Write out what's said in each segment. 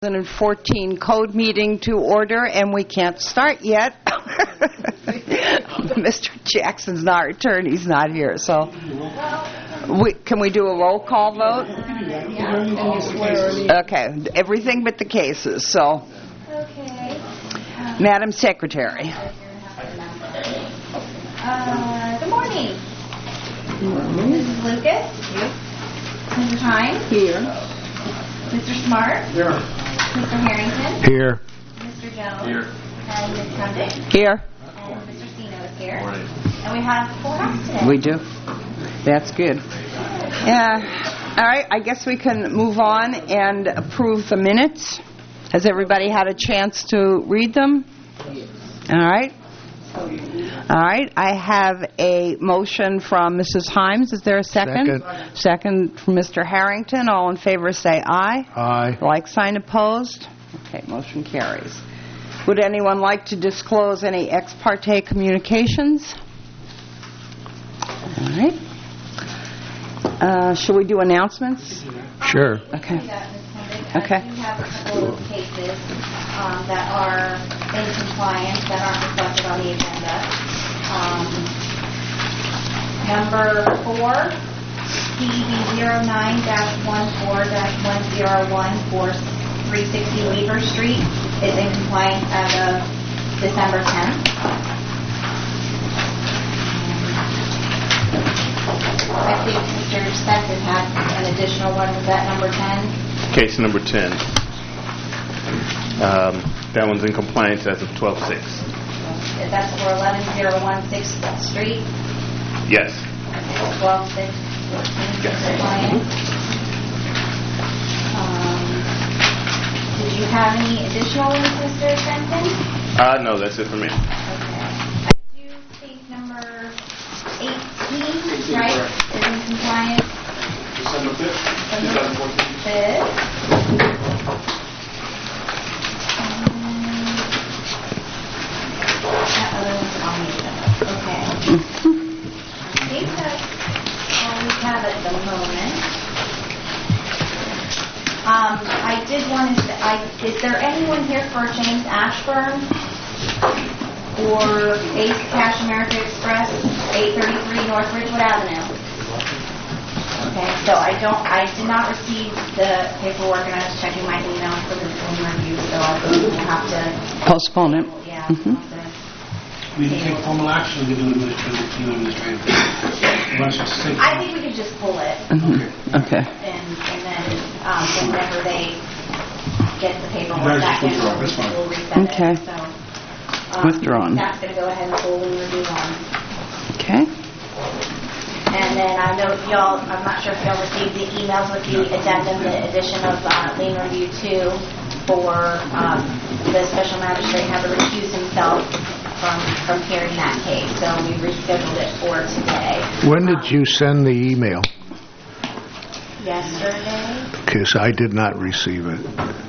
2014 code meeting to order, and we can't start yet. Mr. Jackson's not returned. He's not here. So can we do a roll call vote? Okay, everything but the cases. So, Madam Secretary. Good morning. Mrs. Lucas? Here. Mr. Hines? Here. Mr. Smart? Here. Mr. Harrington? Here. Mr. Jones? Here. And Ms. Cundick? Here. And Mr. Sino is here. Morning. And we have full house today. We do. That's good. Yeah. All right, I guess we can move on and approve the minutes. Has everybody had a chance to read them? All right. All right. I have a motion from Mrs. Himes. Is there a second? Second from Mr. Harrington. All in favor say aye. Aye. Like sign opposed? Okay, motion carries. Would anyone like to disclose any ex parte communications? All right. Shall we do announcements? Sure. Okay. Okay. We have a couple of cases that are in compliance that aren't reflected on the agenda. Number 4, PEB 09-14-101 for 360 Weaver Street is in compliance as of December 10th. I think Mr. Stetson had an additional one. Was that number 10? Case number 10. That one's in compliance as of 12/6. That's for 11016 Street? Yes. 12/6, 14 compliance. Did you have any additional ones, Mr. Stetson? No, that's it for me. Okay. I do think number 18, right, is in compliance. December 5th? December 5th. That other one's on the agenda. Okay. I think that's all we have at the moment. I did want to say, is there anyone here for James Ashburn or Ace Cash America Express, 833 North Ridgewood Avenue? Okay, so I did not receive the paperwork, and I was checking my email for the phone review, so we'll have to Postpone it. Yeah. We can take formal action to do administrative. I think we could just pull it. Okay. And then whenever they get the paperwork back in, we'll reset Okay. it. So, withdrawn. That's going to go ahead and pull and review on. Okay. And then I know y'all, I'm not sure if y'all received the emails with the addendum, the addition of lien review 2 for the special magistrate had to recuse himself from hearing that case. So we rescheduled it for today. When did you send the email? Yesterday. Because I did not receive it.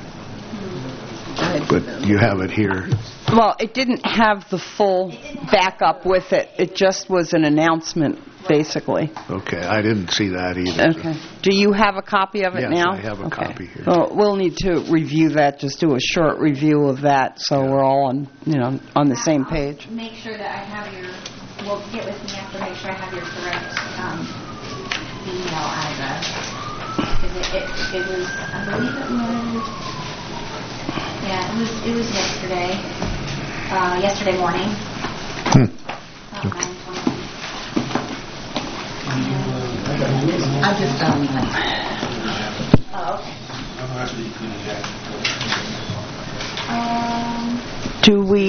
But you have it here. Well, it didn't have the full backup with it. It just was an announcement, basically. Okay, I didn't see that either. Okay. Do you have a copy of it now? Yes, I have a copy here. Well, we'll need to review that, just do a short review of that, so we're all on the same page. I'll make sure that I have we'll get with me after, make sure I have your correct email address. Because it was, I believe it was, it was yesterday morning. Okay. I just found that. Oh, okay. Do we...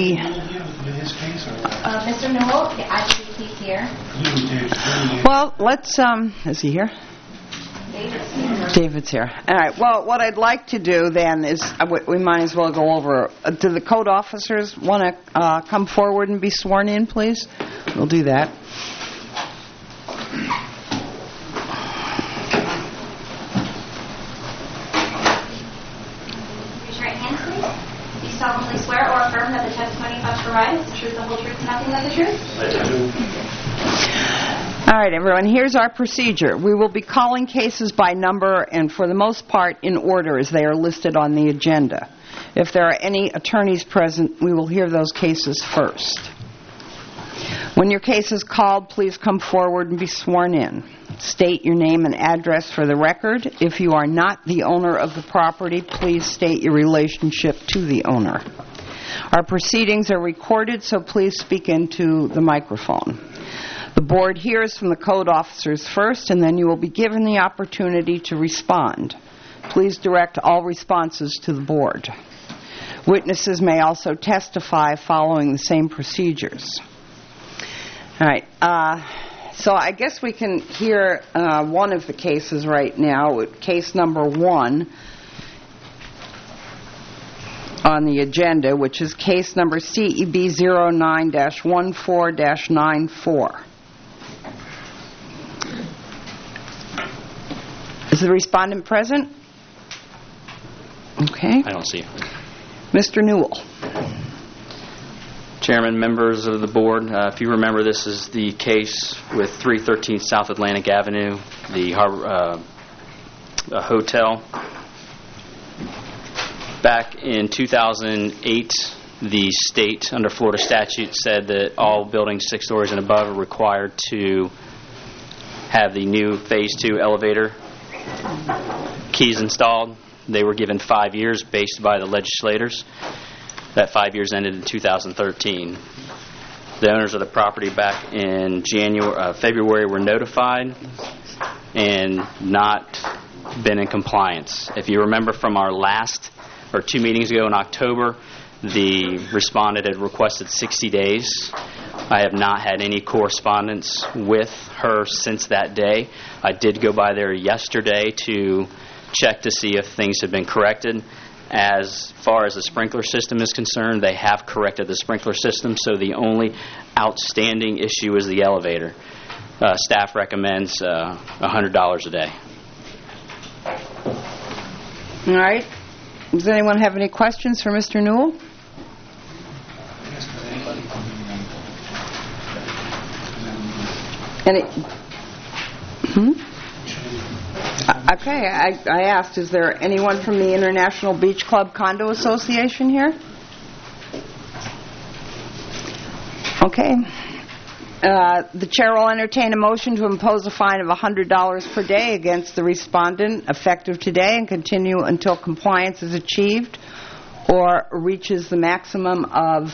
Mr. Newell, I believe he's here. Well, let's... Is he here? David's here. David's here. All right. Well, what I'd like to do then is we might as well go over... do the code officers want to come forward and be sworn in, please? We'll do that. Raise your right hand, please. Do you solemnly swear or affirm that the testimony you about to provide is the truth, the whole truth, and nothing but the truth? I do. All right, everyone, here's our procedure. We will be calling cases by number and for the most part in order as they are listed on the agenda. If there are any attorneys present, we will hear those cases first. When your case is called, please come forward and be sworn in. State your name and address for the record. If you are not the owner of the property, please state your relationship to the owner. Our proceedings are recorded, so please speak into the microphone. The board hears from the code officers first, and then you will be given the opportunity to respond. Please direct all responses to the board. Witnesses may also testify following the same procedures. All right. So I guess we can hear one of the cases right now, case number 1 on the agenda, which is case number CEB 09-14-94. Is the respondent present? Okay. I don't see him. Mr. Newell. Chairman, members of the board, if you remember, this is the case with 313 South Atlantic Avenue, the hotel. Back in 2008, the state, under Florida statute, said that all buildings 6 stories and above are required to have the new Phase 2 elevator keys installed. They were given 5 years based by the legislators. That 5 years ended in 2013. The owners of the property back in February were notified and not been in compliance. If you remember from our 2 meetings ago in October, the respondent had requested 60 days. I have not had any correspondence with her since that day. I did go by there yesterday to check to see if things have been corrected. As far as the sprinkler system is concerned, they have corrected the sprinkler system, so the only outstanding issue is the elevator. Staff recommends $100 a day. All right. Does anyone have any questions for Mr. Newell? Okay, I asked, is there anyone from the International Beach Club Condo Association here? Okay. The chair will entertain a motion to impose a fine of $100 per day against the respondent effective today and continue until compliance is achieved or reaches the maximum of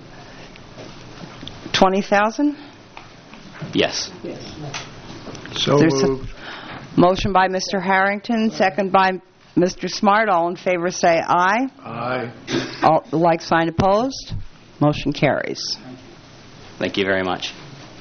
$20,000? Yes. So moved. Motion by Mr. Harrington, second by Mr. Smart. All in favor say aye. Aye. All, the like sign opposed. Motion carries. Thank you very much.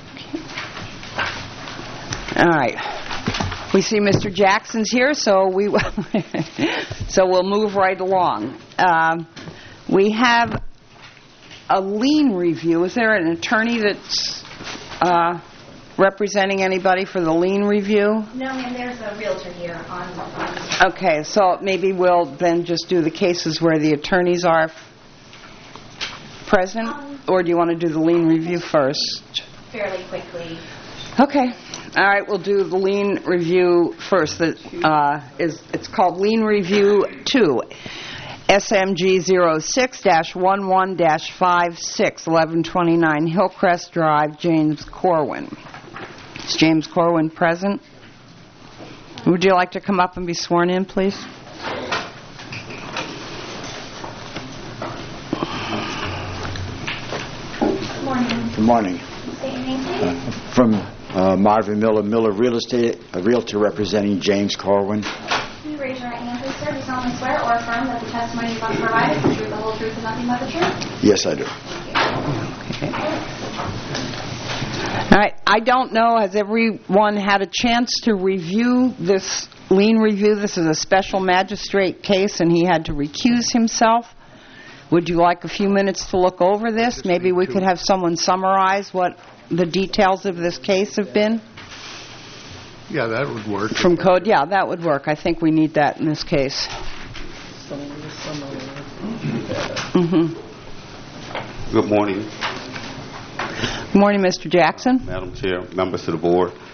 All right. We see Mr. Jackson's here, so we'll move right along. We have a lien review. Is there an attorney that's representing anybody for the lien review? No, ma'am, there's a realtor here on. Okay, so maybe we'll then just do the cases where the attorneys are present, or do you want to do the lien review first? Fairly quickly. Okay. All right, we'll do the lien review first. It's called Lien Review 2, SMG 06-11-56, 1129 Hillcrest Drive, James Corwin. Is James Corwin present? Would you like to come up and be sworn in, please? Good morning. Good morning. State your name, please. From Marvin Miller Real Estate, a realtor representing James Corwin. Can you raise your right hand, please, sir? Do you solemnly swear or affirm that the testimony you're about to provide is the truth, the whole truth, and nothing but the truth? Yes, I do. Okay. All right. I don't know, has everyone had a chance to review this lien review? This is a special magistrate case, and he had to recuse himself. Would you like a few minutes to look over this? Maybe we could have someone summarize what the details of this case have been? Yeah, that would work. From code? Yeah, that would work. I think we need that in this case. Good morning, Good morning, Mr. Jackson. Madam Chair, members of the board.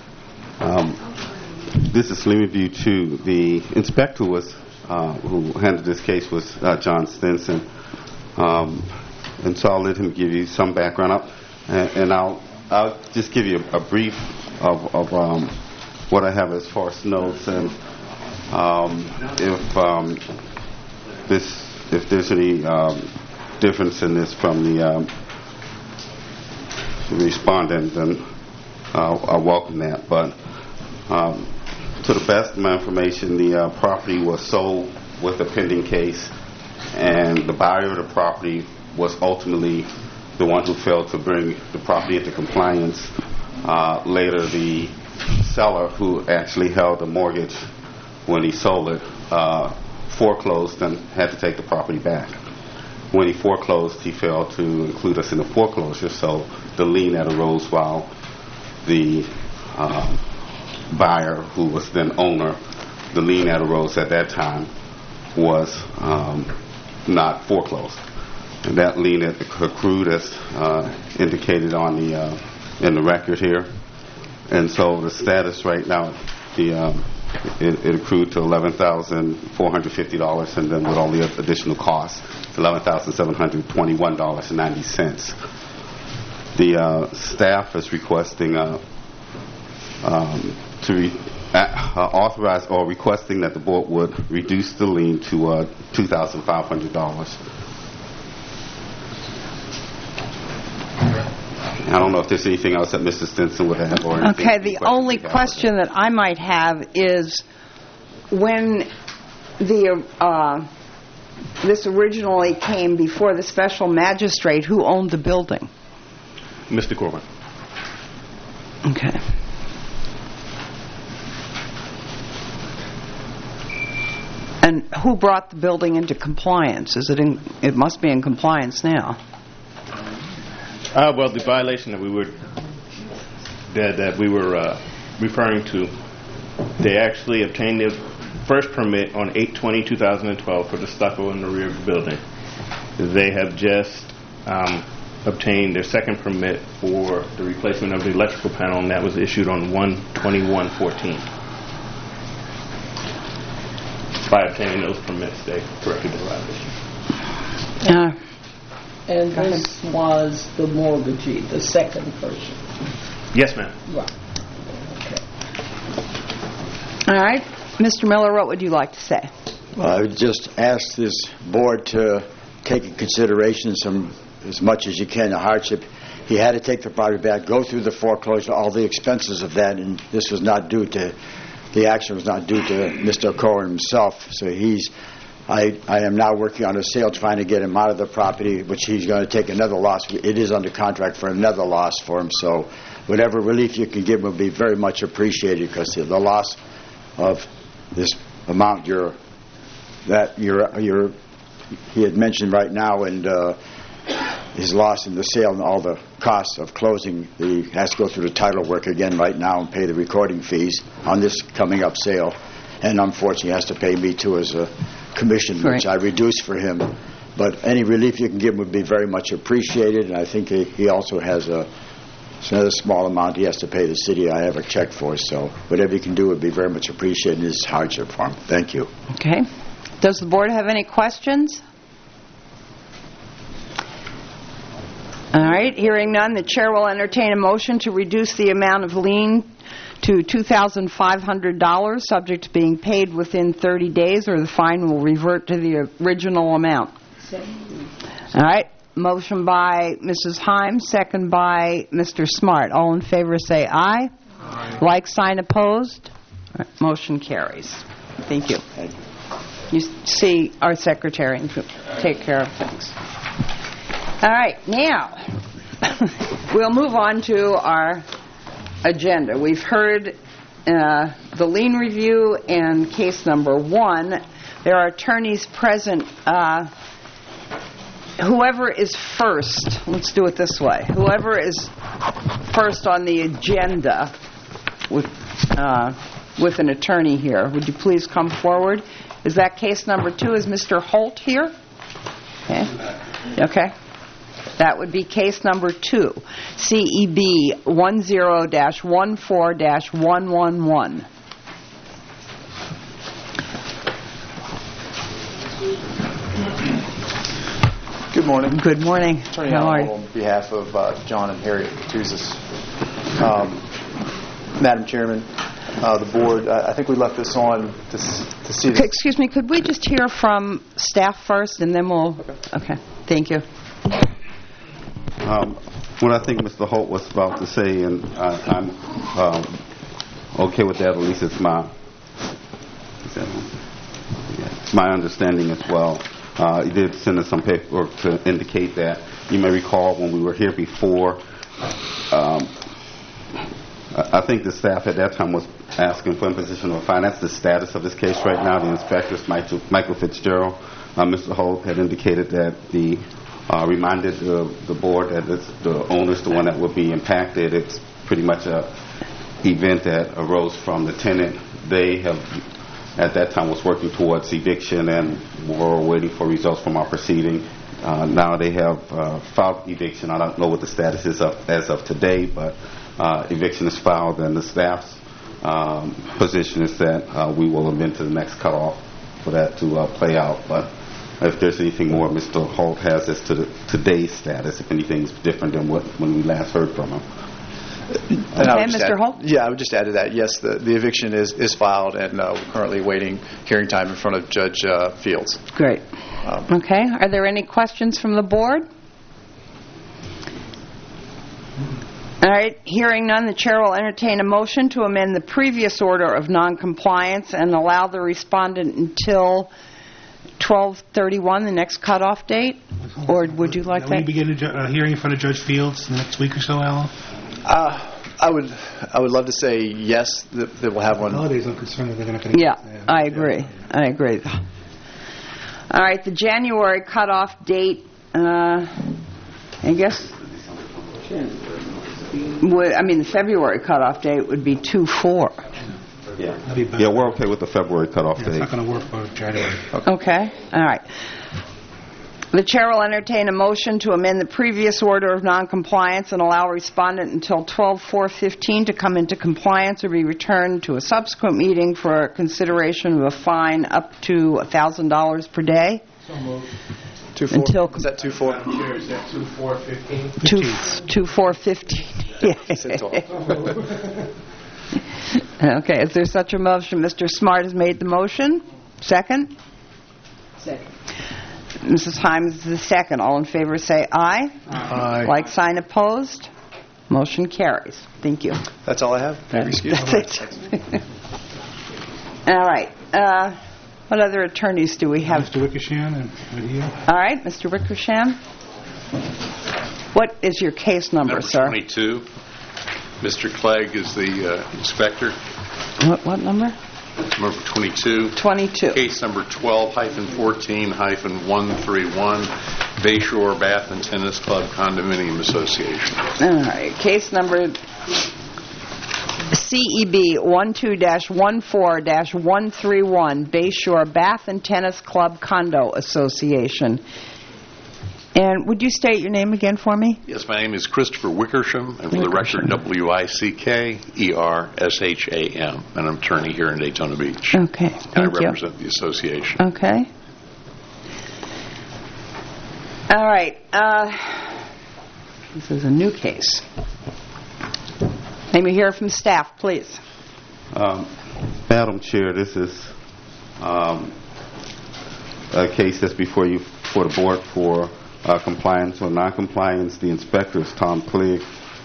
This is Lien Review 2. The inspector who handled this case was John Stinson. And so I'll let him give you some background up. And I'll just give you a brief of what I have as far as notes. And if there's any difference in this from the respondent, then I welcome that. But to the best of my information, the property was sold with a pending case, and the buyer of the property was ultimately the one who failed to bring the property into compliance. Later, the seller, who actually held the mortgage when he sold it, foreclosed and had to take the property back. When he foreclosed, he failed to include us in the foreclosure, so the lien that arose while the buyer, who was then owner, the lien that arose at that time was not foreclosed. And that lien accrued as indicated on in the record here. And so the status right now, it accrued to $11,450, and then with all the additional costs, $11,721.90. The staff is requesting authorize or requesting that the board would reduce the lien to $2,500. I don't know if there's anything else that Mr. Stinson would have. Or okay, the only question that I might have is when this originally came before the special magistrate, who owned the building? Mr. Corbin. Okay. And who brought the building into compliance? It must be in compliance now. Well, the violation that we were referring to, they actually obtained their first permit on 8/20/2012 for the stucco in the rear of the building. They have just obtained their second permit for the replacement of the electrical panel, and that was issued on 1/21/14. By obtaining those permits, they corrected the violation. And this was the mortgagee, the second person. Yes, ma'am. Right. Okay. All right. Mr. Miller, what would you like to say? Well, I would just ask this board to take in consideration as much as you can, the hardship. He had to take the property back, go through the foreclosure, all the expenses of that, and this was not due to, the action was not due to Mr. Cohen himself. So I am now working on a sale trying to get him out of the property, which he's going to take another loss. It is under contract for another loss for him. So whatever relief you can give will be very much appreciated, because the loss of this amount he had mentioned right now, and his loss in the sale and all the costs of closing, he has to go through the title work again right now and pay the recording fees on this coming up sale. And unfortunately, he has to pay me too as a commission, which I reduced for him. But any relief you can give would be very much appreciated. And I think he also has another small amount he has to pay the city. I have a check for, so whatever you can do would be very much appreciated in this hardship for him. Thank you. Okay. Does the board have any questions? All right. Hearing none, the chair will entertain a motion to reduce the amount of lien to $2,500, subject to being paid within 30 days, or the fine will revert to the original amount. All right. Motion by Mrs. Himes, second by Mr. Smart. All in favor say aye. Aye. Like sign opposed. All right. Motion carries. Thank you. You see our secretary and take care of things. All right. Now, we'll move on to our agenda. We've heard the lien review and case number 1. There are attorneys present. Whoever is first, let's do it this way. Whoever is first on the agenda with an attorney here, would you please come forward? Is that case number 2? Is Mr. Holt here? Okay. That would be case number 2, CEB 10-14-111. Good morning. Good morning. Attorney How are Allen you? on behalf of John and Harriet Katuzis. Madam Chairman, the board, I think we left this on to see this. Excuse me, could we just hear from staff first, and then we'll... Okay, thank you. What I think Mr. Holt was about to say, and I'm okay with that, at least it's my understanding as well. He did send us some paperwork to indicate that. You may recall when we were here before, I think the staff at that time was asking for imposition of a fine. That's the status of this case right now. The inspector's Michael Fitzgerald. Mr. Holt had indicated that reminded the board that it's the owner's the one that will be impacted. It's pretty much a event that arose from the tenant. They have, at that time, was working towards eviction and were waiting for results from our proceeding. Now they have filed eviction. I don't know what the status is as of today, but eviction is filed, and the staff's position is that we will amend to the next cutoff for that to play out. But if there's anything more Mr. Holt has as to today's status, if anything's different than when we last heard from him. Okay, Mr. Holt? Yeah, I would just add to that, yes, the eviction is filed, and we're currently waiting hearing time in front of Judge Fields. Great. Okay, are there any questions from the board? All right, hearing none, the chair will entertain a motion to amend the previous order of noncompliance and allow the respondent until 12/31, the next cutoff date? Or would you like that? Will you begin a hearing in front of Judge Fields in the next week or so, Alan? I would love to say yes, that we'll have one. Holidays, I'm concerned that they're not going to Yeah, I agree. I agree. All right, the January cutoff date, I guess, the February cutoff date would be 2/4. Yeah, we're okay with the February cutoff date. It's not going to work for January. Okay, all right. The chair will entertain a motion to amend the previous order of noncompliance and allow respondent until 12/4/15 to come into compliance or be returned to a subsequent meeting for consideration of a fine up to $1,000 per day. So moved. 2/4? Is that 2/4? Madam Chair, is that 2/4/15? 2/4/15. Okay, is there such a motion? Mr. Smart has made the motion. Second? Second. Mrs. Himes is the second. All in favor say aye. Aye. Like sign opposed. Motion carries. Thank you. That's all I have. Excuse me. That's it. All right. What other attorneys do we have? Mr. Wickersham and here. All right, Mr. Wickersham. What is your case number, sir? 22. Mr. Clegg is the inspector. What number? Number 22. 22. Case number 12-14-131, Bayshore Bath and Tennis Club Condominium Association. All right. Case number CEB 12-14-131, Bayshore Bath and Tennis Club Condo Association. And would you state your name again for me? Yes, my name is Christopher Wickersham, and for the record, Wickersham, and I'm an attorney here in Daytona Beach. Okay, I thank you. represent the association. Okay. All right. This is a new case. Let me hear from staff, please. Madam Chair, this is a case that's before you, for the board, for compliance or non-compliance. The inspector is Tom Clegg,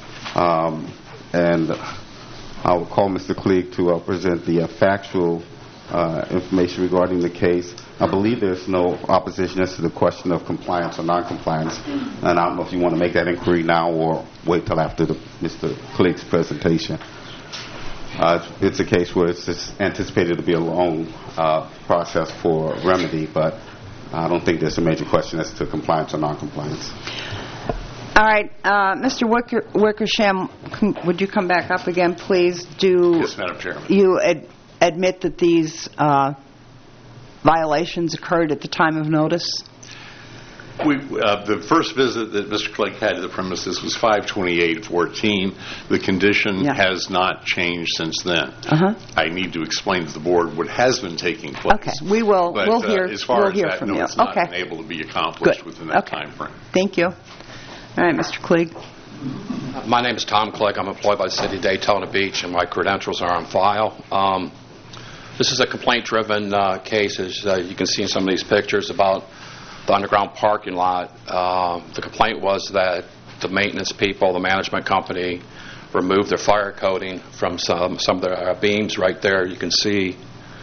and I will call Mr. Clegg to present the factual information regarding the case. I believe there's no opposition as to the question of compliance or non-compliance, and I don't know if you want to make that inquiry now or wait till after Mr. Clegg's presentation. It's a case where it's anticipated to be a long process for remedy, but I don't think there's a major question as to compliance or non-compliance. All right. Mr. Wickersham, would you come back up again, please? Yes, Madam Chairman. You admit that these violations occurred at the time of notice? The first visit that Mr. Clegg had to the premises was 5/28/14. The condition has not changed since then. I need to explain to the board what has been taking place. Okay, we'll hear. As far we'll as hear that, from no, you. it's not Okay. been able to be accomplished within that time frame. Thank you. All right, Mr. Clegg. My name is Tom Clegg. I'm employed by the City of Daytona Beach, and my credentials are on file. This is a complaint-driven case, as you can see in some of these pictures, about the underground parking lot. The complaint was that the maintenance people, the management company, removed their fire coating from some of their beams right there. You can see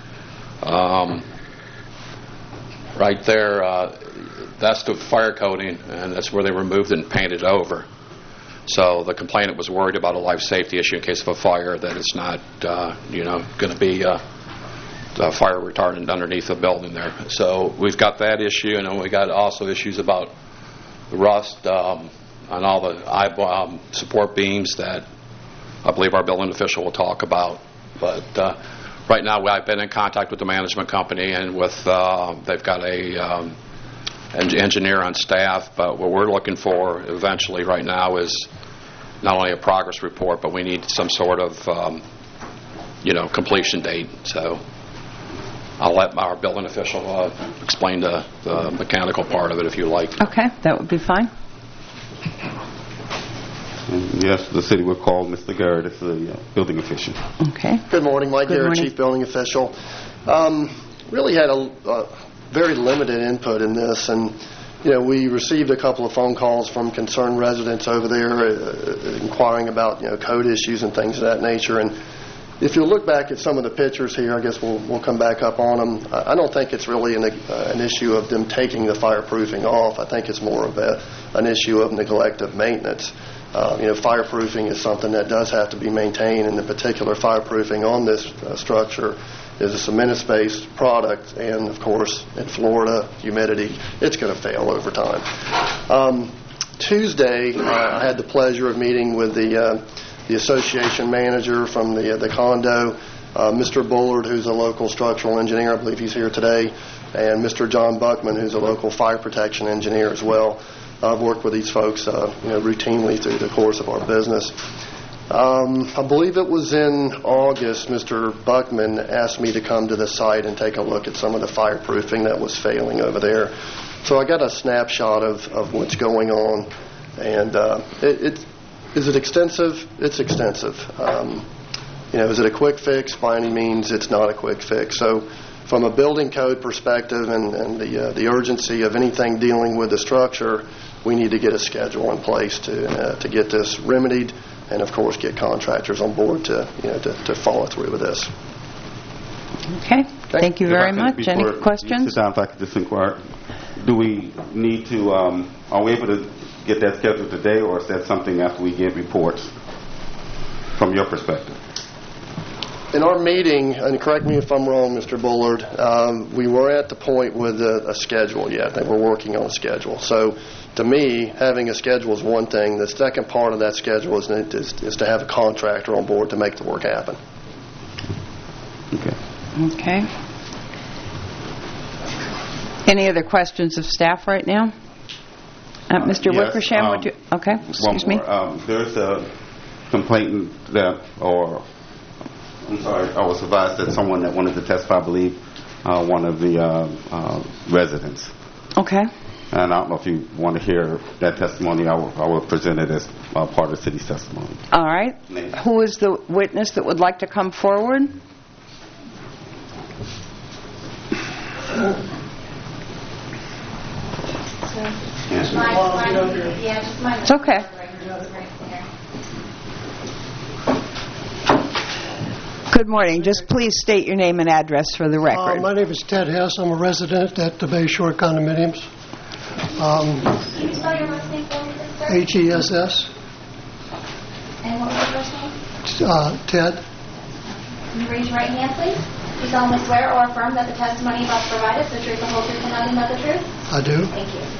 right there, that's the fire coating, and that's where they removed it and painted it over. So the complainant was worried about a life safety issue in case of a fire, that it's not, going to be fire retardant underneath the building there. So we've got that issue, and then we got also issues about the rust on all the support beams that I believe our building official will talk about. But right now, I've been in contact with the management company, and with they've got a engineer on staff. But what we're looking for eventually right now is not only a progress report, but we need some sort of completion date. So I'll let our building official explain the mechanical part of it if you like. Okay, that would be fine. Yes, the city will call Mr. Garrett as the building official. Okay. Good morning, Mike Good Garrett, morning. Chief Building Official. Really had a very limited input in this, and we received a couple of phone calls from concerned residents over there inquiring about code issues and things of that nature. And if you look back at some of the pictures here, I guess we'll come back up on them. I don't think it's really an issue of them taking the fireproofing off. I think it's more of an issue of neglect of maintenance. Fireproofing is something that does have to be maintained, and in particular, fireproofing on this structure is a cementous-based product, and of course, in Florida, humidity, it's going to fail over time. Tuesday, I had the pleasure of meeting with the association manager from the condo, Mr. Bullard, who's a local structural engineer. I believe he's here today, and Mr. John Buckman, who's a local fire protection engineer as well. I've worked with these folks routinely through the course of our business. I believe it was in August, Mr. Buckman asked me to come to the site and take a look at some of the fireproofing that was failing over there. So I got a snapshot of what's going on, and is it extensive? It's extensive. Is it a quick fix? By any means, it's not a quick fix. So from a building code perspective and the urgency of anything dealing with the structure, we need to get a schedule in place to get this remedied, and of course get contractors on board to follow through with this. Okay. Thank you very much. Any questions? If I could just inquire, do we need to? Are we able to get that scheduled today, or is that something after we get reports? From your perspective. In our meeting, and correct me if I'm wrong, Mr. Bullard, we were at the point with a schedule yet. They were working on a schedule. So to me, having a schedule is one thing. The second part of that schedule is to have a contractor on board to make the work happen. Okay. Any other questions of staff right now? Mr. Yes, Wickersham, would you? Okay, excuse me. There's a complainant I'm sorry, I was advised that someone that wanted to testify, I believe, one of the residents. Okay. And I don't know if you want to hear that testimony. I will present it as part of the city's testimony. All right. Who is the witness that would like to come forward? It's okay. Good morning. Just please state your name and address for the record. My name is Ted Hess. I'm a resident at the Bayshore Condominiums. Can you spell your last name for me, sir? H-E-S-S. And what was your first name? Ted. Can you raise your right hand, please? Do you solemnly swear or affirm that the testimony you about to provide is the truth, the whole truth, and nothing but the truth? I do. Thank you.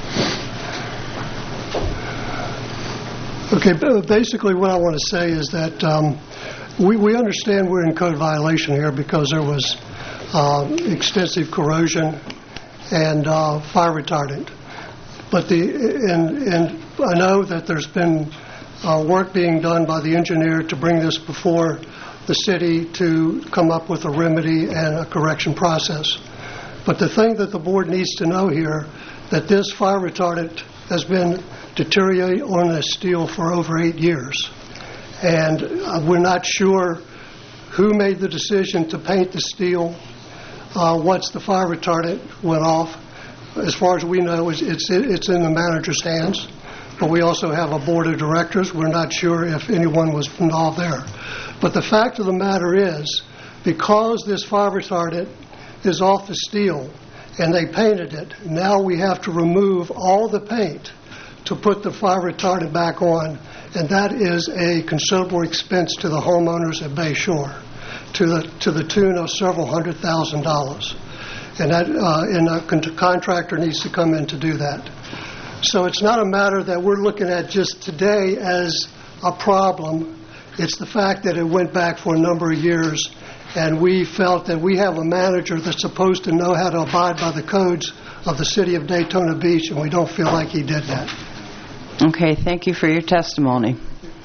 Okay, basically what I want to say is that we understand we're in code violation here because there was extensive corrosion and fire retardant. But and I know that there's been work being done by the engineer to bring this before the city to come up with a remedy and a correction process. But the thing that the board needs to know here, that this fire retardant has been deteriorating on this steel for over 8 years. And we're not sure who made the decision to paint the steel once the fire retardant went off. As far as we know, it's in the manager's hands. But we also have a board of directors. We're not sure if anyone was involved there. But the fact of the matter is, because this fire retardant is off the steel and they painted it, now we have to remove all the paint to put the fire retardant back on, and that is a considerable expense to the homeowners at Bay Shore, to the tune of several $100,000. And a contractor needs to come in to do that. So it's not a matter that we're looking at just today as a problem. It's the fact that it went back for a number of years, and we felt that we have a manager that's supposed to know how to abide by the codes of the city of Daytona Beach, and we don't feel like he did that. Okay, thank you for your testimony.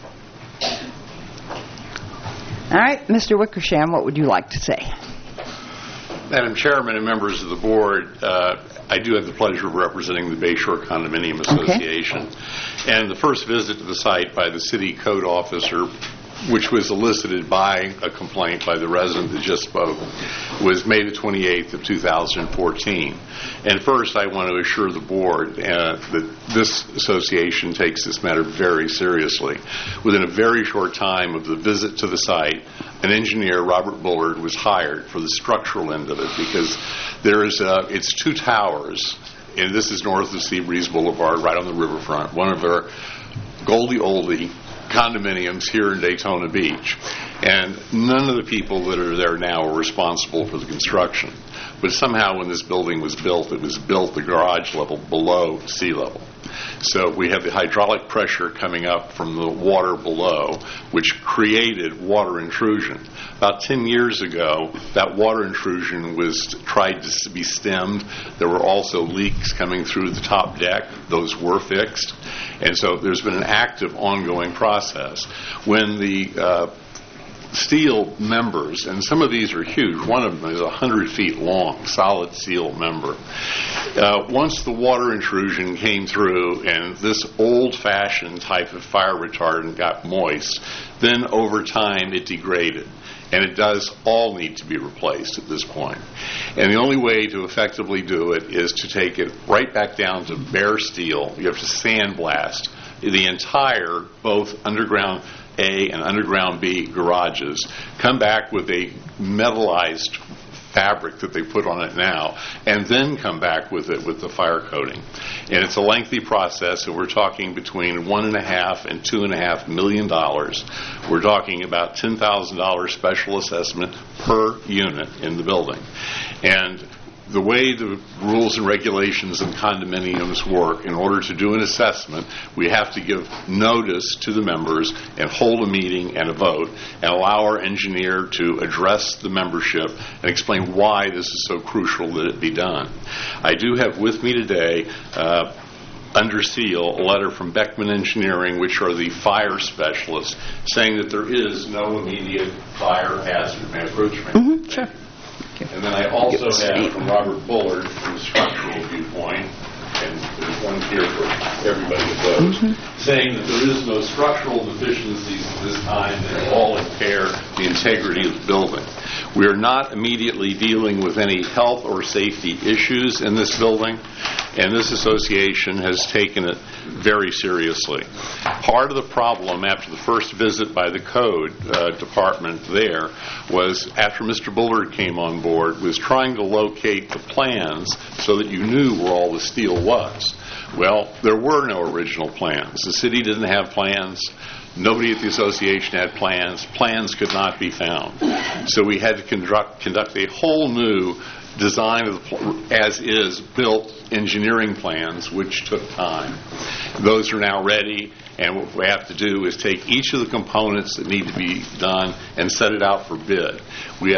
All right, Mr. Wickersham, what would you like to say? Madam Chairman and members of the board, I do have the pleasure of representing the Bay Shore Condominium Association. Okay. And the first visit to the site by the city code officer, which was elicited by a complaint by the resident that just spoke, was May the 28th of 2014. And first, I want to assure the board that this association takes this matter very seriously. Within a very short time of the visit to the site, an engineer, Robert Bullard, was hired for the structural end of it, because it's two towers, and this is north of Sea Breeze Boulevard, right on the riverfront, one of our Goldie Oldie condominiums here in Daytona Beach. And none of the people that are there now are responsible for the construction. But somehow when this building was built, it was built the garage level below sea level. So we have the hydraulic pressure coming up from the water below, which created water intrusion. About 10 years ago, that water intrusion was tried to be stemmed. There were also leaks coming through the top deck. Those were fixed. And so there's been an active, ongoing process. When the steel members, and some of these are huge. One of them is 100 feet long, solid steel member. Once the water intrusion came through and this old-fashioned type of fire retardant got moist, then over time it degraded. And it does all need to be replaced at this point. And the only way to effectively do it is to take it right back down to bare steel. You have to sandblast the entire, both underground A and underground B garages, come back with a metallized fabric that they put on it now, and then come back with it with the fire coating. And it's a lengthy process, and we're talking between $1.5 and $2.5 million. We're talking about $10,000 special assessment per unit in the building. And the way the rules and regulations in condominiums work, in order to do an assessment, we have to give notice to the members and hold a meeting and a vote and allow our engineer to address the membership and explain why this is so crucial that it be done. I do have with me today, under seal, a letter from Beckman Engineering, which are the fire specialists, saying that there is no immediate fire hazard. May I approach me? Mm-hmm, sure. And then I also have from Robert Bullard, from the structural viewpoint, and there's one here for everybody of those, saying that there is no structural deficiencies at this time that all impair the integrity of the building. We are not immediately dealing with any health or safety issues in this building, and this association has taken it very seriously. Part of the problem after the first visit by the code department there was, after Mr. Bullard came on board, was trying to locate the plans so that you knew where all the steel was. Well, there were no original plans. The city didn't have plans. Nobody at the association had plans. Plans could not be found. So we had to conduct a whole new design of the as-is built engineering plans, which took time. Those are now ready, and what we have to do is take each of the components that need to be done and set it out for bid. We have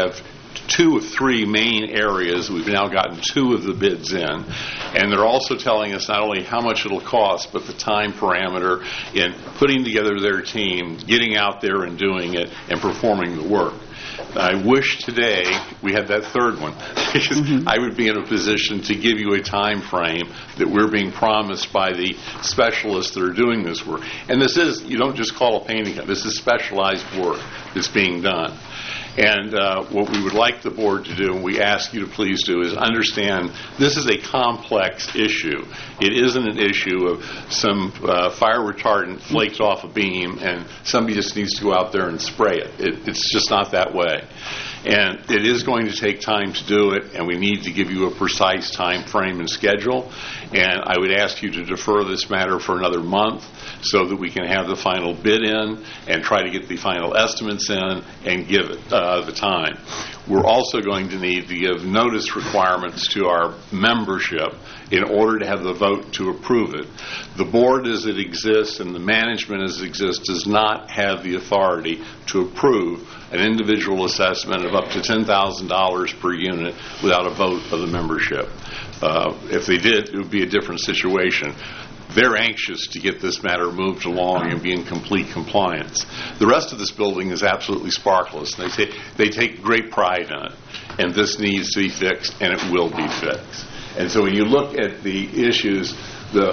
2 of 3 main areas. We've now gotten 2 of the bids in. And they're also telling us not only how much it'll cost, but the time parameter in putting together their team, getting out there and doing it, and performing the work. I wish today we had that third one, because I would be in a position to give you a time frame that we're being promised by the specialists that are doing this work. And this is, you don't just call a painting company, this is specialized work that's being done. And what we would like the board to do, and we ask you to please do, is understand this is a complex issue. It isn't an issue of some fire retardant flaked off a beam and somebody just needs to go out there and spray it. It's just not that way. And it is going to take time to do it, and we need to give you a precise time frame and schedule. And I would ask you to defer this matter for another month so that we can have the final bid in and try to get the final estimates in and give it the time. We're also going to need to give notice requirements to our membership in order to have the vote to approve it. The board as it exists and the management as it exists does not have the authority to approve an individual assessment of up to $10,000 per unit without a vote of the membership. If they did, it would be a different situation. They're anxious to get this matter moved along and be in complete compliance. The rest of this building is absolutely sparkless. And they take great pride in it. And this needs to be fixed, and it will be fixed. And so when you look at the issues, the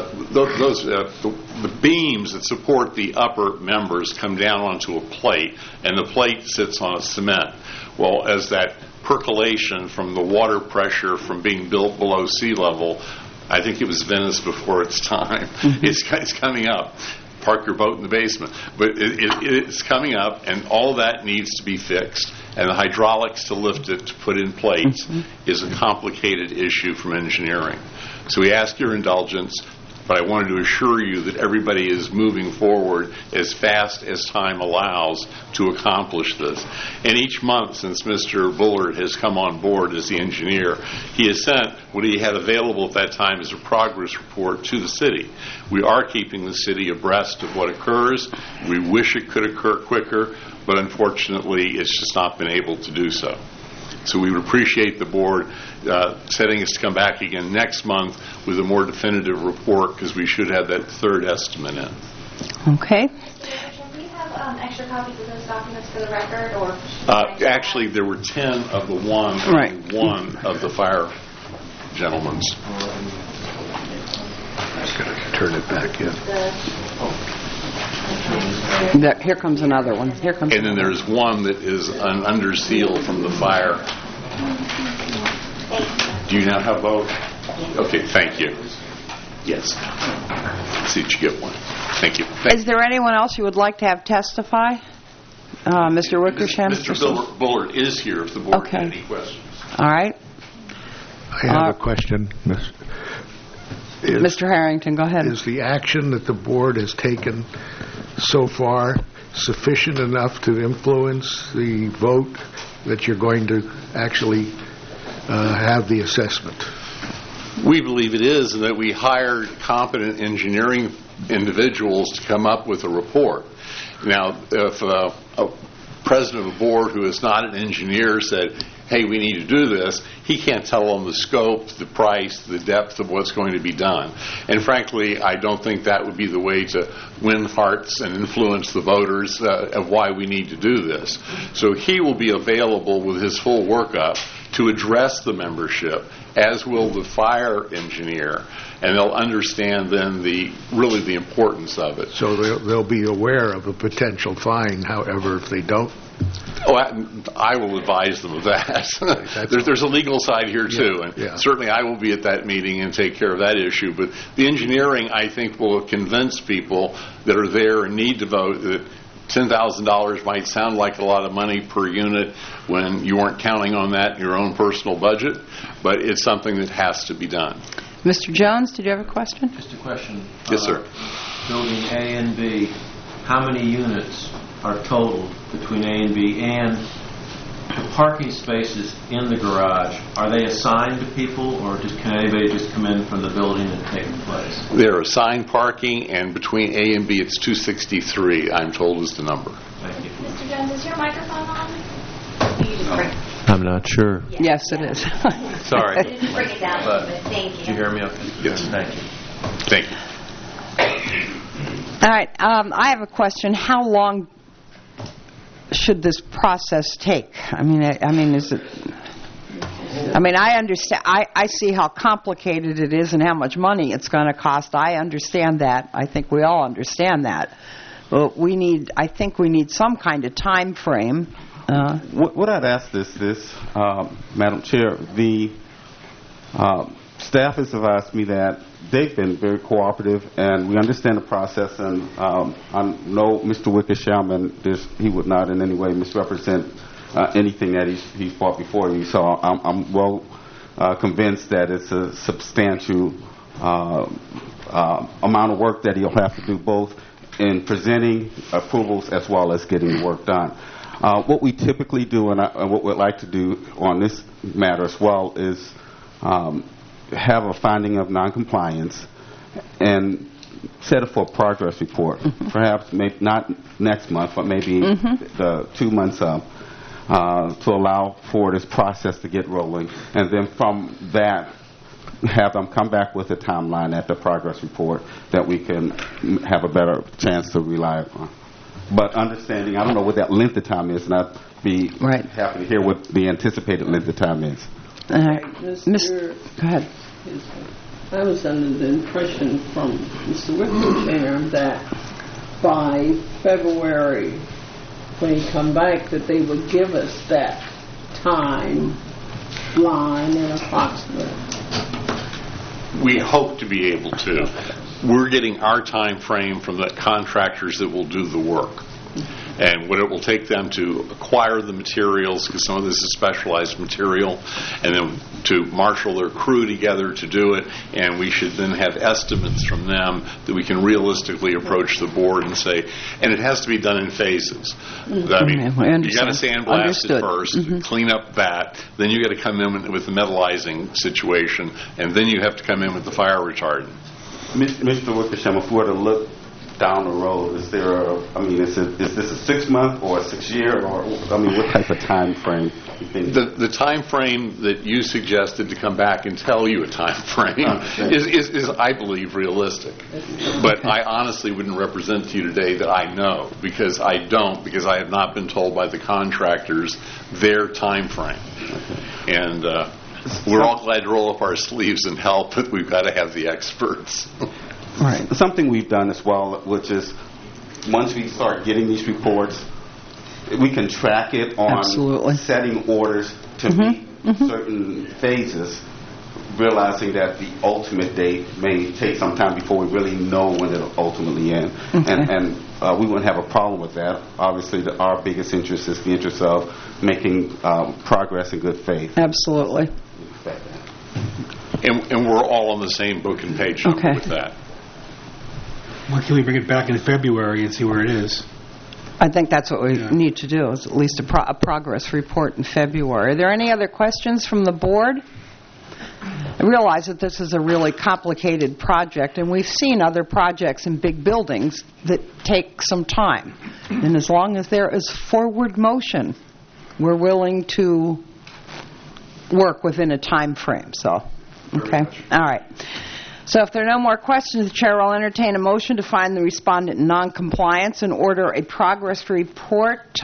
beams that support the upper members come down onto a plate, and the plate sits on a cement. Well, as that percolation from the water pressure from being built below sea level, I think it was Venice before its time. It's coming up. Park your boat in the basement. But it's coming up, and all that needs to be fixed. And the hydraulics to lift it, to put in plates, is a complicated issue from engineering. So we ask your indulgence, but I wanted to assure you that everybody is moving forward as fast as time allows to accomplish this. And each month since Mr. Bullard has come on board as the engineer, he has sent what he had available at that time as a progress report to the city. We are keeping the city abreast of what occurs. We wish it could occur quicker, but unfortunately it's just not been able to do so. So we would appreciate the board setting us to come back again next month with a more definitive report, because we should have that third estimate in. Okay. Do you have extra copies of those documents for the record? Or actually, there were 10 of the one, right. And 1 of the fire gentlemen's. I was going to turn it back in. Here comes another one. Here comes. And then there's one that is under seal from the fire. Do you now have both? Okay, thank you. Yes. See that you get one. Thank you. Is there anyone else you would like to have testify? Mr. Wickersham? Mr. Bullard is here if the board has any questions. All right. I have a question, Mr. Harrington, go ahead. Is the action that the board has taken so far sufficient enough to influence the vote that you're going to actually have the assessment? We believe it is, and that we hired competent engineering individuals to come up with a report. Now, if a president of a board who is not an engineer said, hey, we need to do this, he can't tell them the scope, the price, the depth of what's going to be done. And frankly, I don't think that would be the way to win hearts and influence the voters of why we need to do this. So he will be available with his full workup to address the membership, as will the fire engineer, and they'll understand then really the importance of it. So they'll be aware of a potential fine, however, if they don't? Oh, I will advise them of that. There's a legal side here, too, and certainly I will be at that meeting and take care of that issue. But the engineering, I think, will convince people that are there and need to vote that $10,000 might sound like a lot of money per unit when you weren't counting on that in your own personal budget, but it's something that has to be done. Mr. Jones, did you have a question? Just a question. Yes, sir. Building A and B, how many units are total between A and B? And the parking spaces in the garage, are they assigned to people, or can anybody just come in from the building and take the place? They're assigned parking, and between A and B, it's 263, I'm told, is the number. Thank you. Mr. Jones, is your microphone on? I'm not sure. Yes, it is. Sorry. Just bring it down a little bit. Thank you. Did you hear me okay? Yes. Thank you. Thank you. All right. I have a question. How long should this process take? I mean, is it? I mean, I understand. I see how complicated it is and how much money it's going to cost. I understand that. I think we all understand that. But I think we need some kind of time frame. What I'd ask is this, Madam Chair, the staff has advised me that they've been very cooperative, and we understand the process, and I know Mr. Wickersham, he would not in any way misrepresent anything that he's brought before you. So I'm well convinced that it's a substantial amount of work that he'll have to do, both in presenting approvals as well as getting the work done. What we typically do, and what we'd like to do on this matter as well, is have a finding of noncompliance and set it for a progress report. Perhaps not next month, but maybe the 2 months up, to allow for this process to get rolling. And then from that, have them come back with a timeline at the progress report that we can have a better chance to rely upon. But understanding, I don't know what that length of time is, and I'd be happy to hear what the anticipated length of time is. Go ahead. I was under the impression from Mr. Wickersham that by February, when he come back, that they would give us that timeline and approximate. We hope to be able to. We're getting our time frame from the contractors that will do the work. And what it will take them to acquire the materials, because some of this is specialized material, and then to marshal their crew together to do it, and we should then have estimates from them that we can realistically approach the board and say, and it has to be done in phases. I mean, you got to sandblast it first, clean up that, then you got to come in with the metallizing situation, and then you have to come in with the fire retardant. Mr. Wickersham, if we were to look down the road, is this a 6 month or a 6 year, or what type of time frame you think? The time frame that you suggested to come back and tell you a time frame is I believe realistic. But I honestly wouldn't represent to you today that I know, because I don't, because I have not been told by the contractors their time frame. And we're all glad to roll up our sleeves and help, but we've got to have the experts. Right. Something we've done as well, which is once we start getting these reports, we can track it on setting orders to meet certain phases, realizing that the ultimate date may take some time before we really know when it'll ultimately end. And we wouldn't have a problem with that. Obviously, our biggest interest is the interest of making progress in good faith. Absolutely. And we're all on the same book and page number with that. Why can't we bring it back in February and see where it is? I think that's what we need to do, is at least a progress report in February. Are there any other questions from the board? I realize that this is a really complicated project, and we've seen other projects in big buildings that take some time. And as long as there is forward motion, we're willing to work within a time frame. So, okay. All right. So if there are no more questions, the Chair will entertain a motion to find the respondent in noncompliance and order a progress report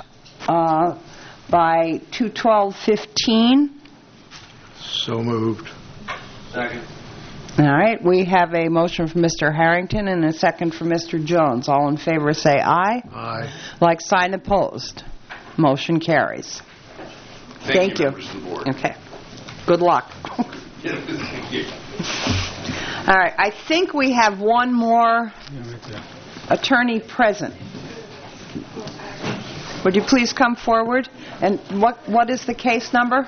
by 2/12/15. So moved. Second. All right. We have a motion from Mr. Harrington and a second from Mr. Jones. All in favor say aye. Aye. Like sign opposed. Motion carries. Thank you. Members of the board. Okay. Good luck. Thank you. All right. I think we have one more attorney present. Would you please come forward? And what is the case number?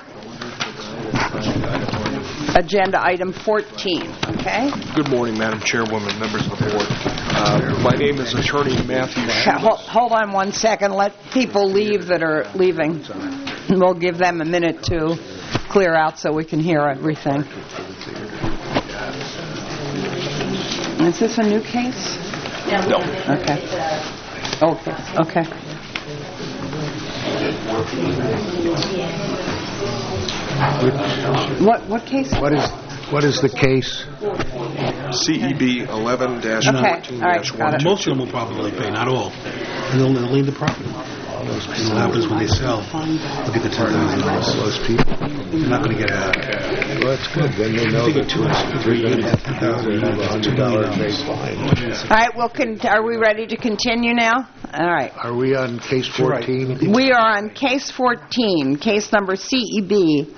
Agenda item 14. Okay. Good morning, Madam Chairwoman, members of the board. My name is Attorney Matthew. Hold on one second. Let people leave that are leaving. We'll give them a minute to clear out so we can hear everything. Is this a new case? No. Okay. Okay. Okay. What case? What is the case? CEB 11-14-1. Okay, all right, got it. Most of them will probably pay, not all. And they'll lien the property. What happens when they sell, they'll get the $10,000. Those people. They're not going to get Well, that's good. Then they know that $3 $100 All right, are we ready to continue now? All right. Are we on case 14? We are on case 14, case number CEB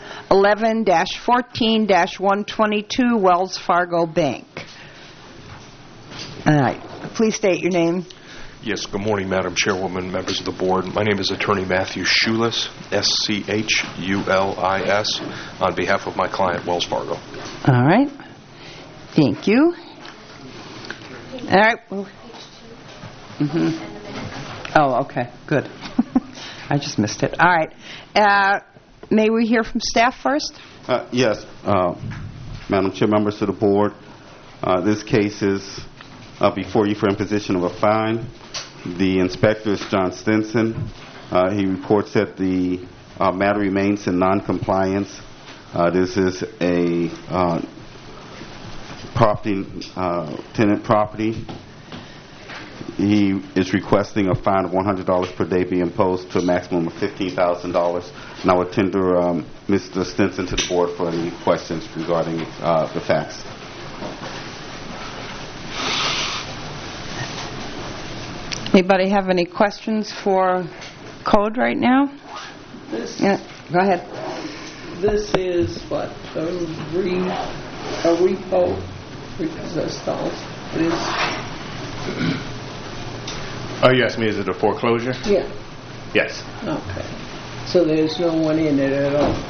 11-14-122, Wells Fargo Bank. All right. Please state your name. Yes, good morning, Madam Chairwoman, members of the board. My name is Attorney Matthew Schulis, S-C-H-U-L-I-S, on behalf of my client, Wells Fargo. All right. Thank you. All right. Oh, okay. Good. I just missed it. All right. May we hear from staff first? Yes, Madam Chair, members of the board. This case is before you for imposition of a fine. The inspector is John Stinson. He reports that the matter remains in non-compliance. This is a tenant property. He is requesting a fine of $100 per day be imposed to a maximum of $15,000. And I would tender Mr. Stinson to the board for any questions regarding the facts. Anybody have any questions for Code right now? Yeah, go ahead. This is what, a repossessed house. Oh, you asked me, is it a foreclosure? Yeah. Yes. Okay. So there's no one in it at all?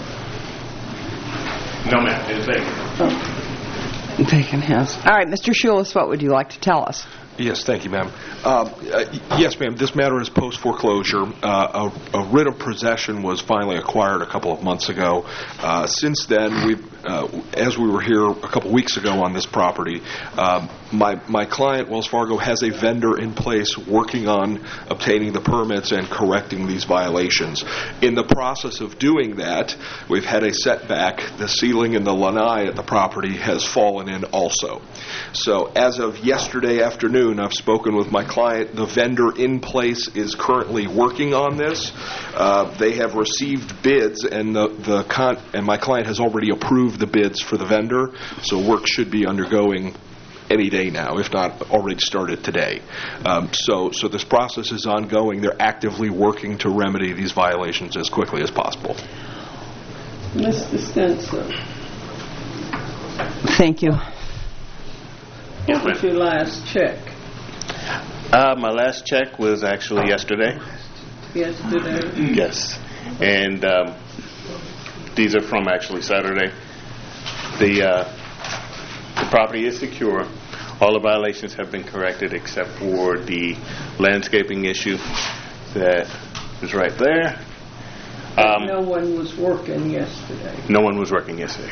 No, ma'am. It's vacant. Oh. Vacant house. All right, Mr. Schulis, what would you like to tell us? Yes, thank you, ma'am. Yes, ma'am, this matter is post-foreclosure. A writ of possession was finally acquired a couple of months ago. Since then, as we were here a couple weeks ago on this property, my client, Wells Fargo, has a vendor in place working on obtaining the permits and correcting these violations. In the process of doing that, we've had a setback. The ceiling in the lanai at the property has fallen in also. So as of yesterday afternoon, I've spoken with my client. The vendor in place is currently working on this. They have received bids, and my client has already approved the bids for the vendor. So work should be undergoing any day now, if not already started today. So this process is ongoing. They're actively working to remedy these violations as quickly as possible. Mr. Stinson. Thank you. What was your last check? My last check was actually yesterday. Yesterday? Yes. And these are from actually Saturday. The property is secure. All the violations have been corrected except for the landscaping issue that is right there. No one was working yesterday. No one was working yesterday.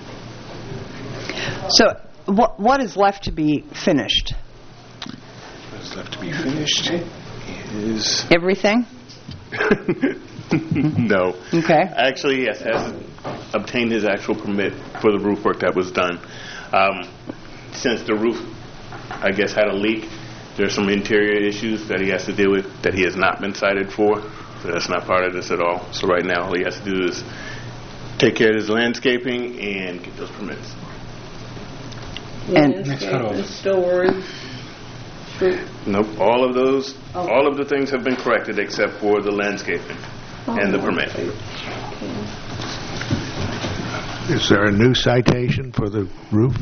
So what is left to be finished? What's left to be finished is... Everything? No. Okay. Actually, yes, has obtained his actual permit for the roof work that was done. Since the roof, I guess, had a leak, there's some interior issues that he has to deal with that he has not been cited for. So that's not part of this at all. So right now, all he has to do is take care of his landscaping and get those permits. And storage. Nope. All of the things have been corrected except for the landscaping and the permit. Is there a new citation for the roof?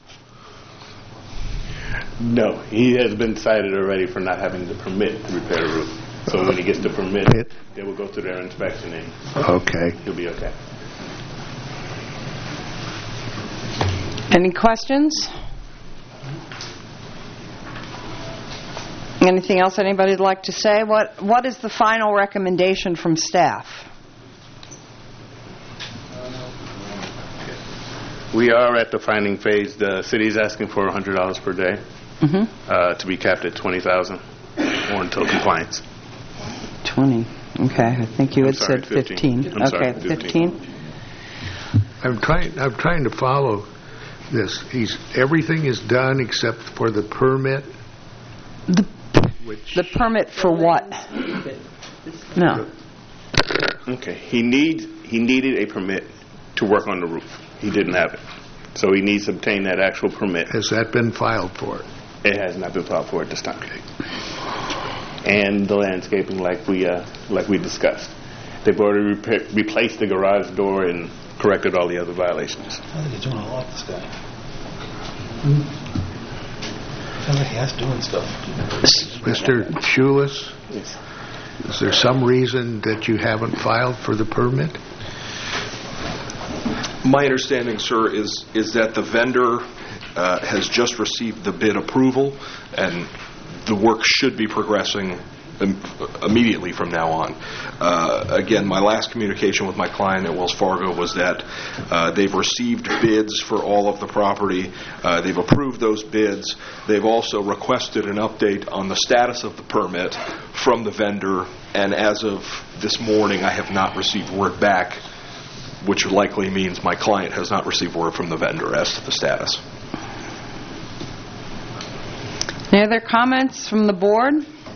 No. He has been cited already for not having the permit to repair the roof. So when he gets the permit, they will go through their inspection and he'll be okay. Any questions? Anything else anybody would like to say? What is the final recommendation from staff? We are at the finding phase. The city is asking for $100 per day to be capped at $20,000 or until compliance. 20. Okay. I think you had said 15. I'm sorry, 15. I'm trying to follow this. Everything is done except for the permit. The permit for what? No. Okay. He needed a permit to work on the roof. He didn't have it. So he needs to obtain that actual permit. Has that been filed for? It has not been filed for at this time. And the landscaping, like we discussed. They've already replaced the garage door and corrected all the other violations. I think you're doing a lot, this guy. Sounds like he has doing stuff. Mr. Schulis? Yes. Is there some reason that you haven't filed for the permit? My understanding, sir, is that the vendor has just received the bid approval, and the work should be progressing immediately from now on. Again, my last communication with my client at Wells Fargo was that they've received bids for all of the property. They've approved those bids. They've also requested an update on the status of the permit from the vendor, and as of this morning, I have not received word back, which likely means my client has not received word from the vendor as to the status. Any other comments from the board?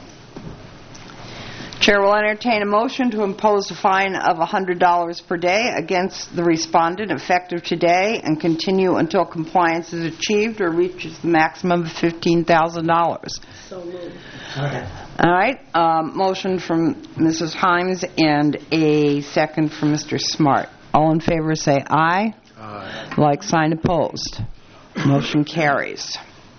Chair will entertain a motion to impose a fine of $100 per day against the respondent effective today and continue until compliance is achieved or reaches the maximum of $15,000. So moved. All right. Motion from Mrs. Himes and a second from Mr. Smart. All in favor say aye. Aye. Like sign opposed. Motion carries.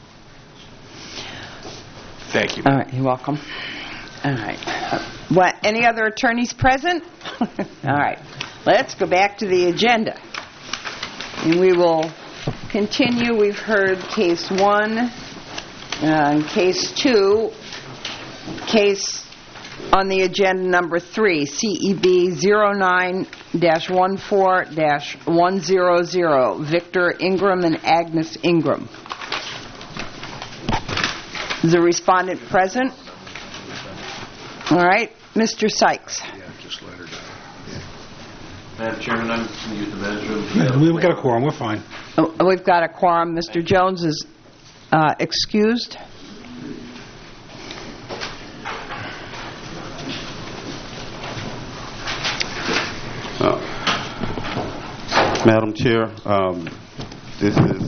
Thank you. All right. You're welcome. All right. What? Any other attorneys present? All right. Let's go back to the agenda. And we will continue. We've heard case 1 and case 2. Case on the agenda number 3, CEB 09-14-100, Victor Ingram and Agnes Ingram. Is the respondent present? All right. Mr. Sykes. Yeah, just let her know. Madam Chairman, I'm going to use the men's room. Yeah, we've got a quorum. We're fine. Oh, we've got a quorum. Mr. Jones is excused. Madam Chair, this is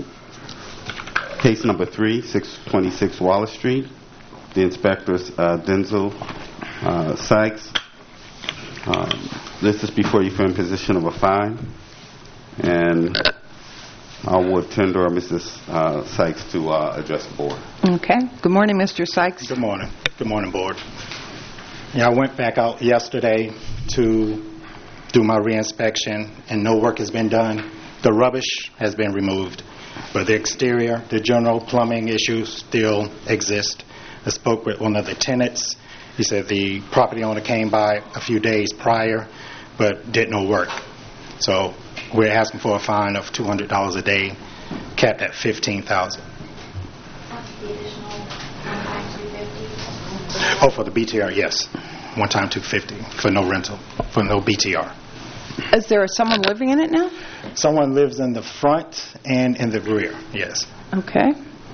case number 3, 626 Wallace Street. The inspector's Denzel Sykes. This is before you for imposition of a fine, and I will tender Mrs. Sykes to address the board. Okay. Good morning, Mr. Sykes. Good morning. Good morning, board. Yeah, I went back out yesterday to do my reinspection, and no work has been done. The rubbish has been removed, but the exterior, the general plumbing issues still exist. I spoke with one of the tenants. He said the property owner came by a few days prior, but did no work. So we're asking for a fine of $200 a day, capped at $15,000. That's the additional one-time $250. Oh, for the BTR, yes. One time $250 for no rental, for no BTR. Is there someone living in it now? Someone lives in the front and in the rear, yes. Okay.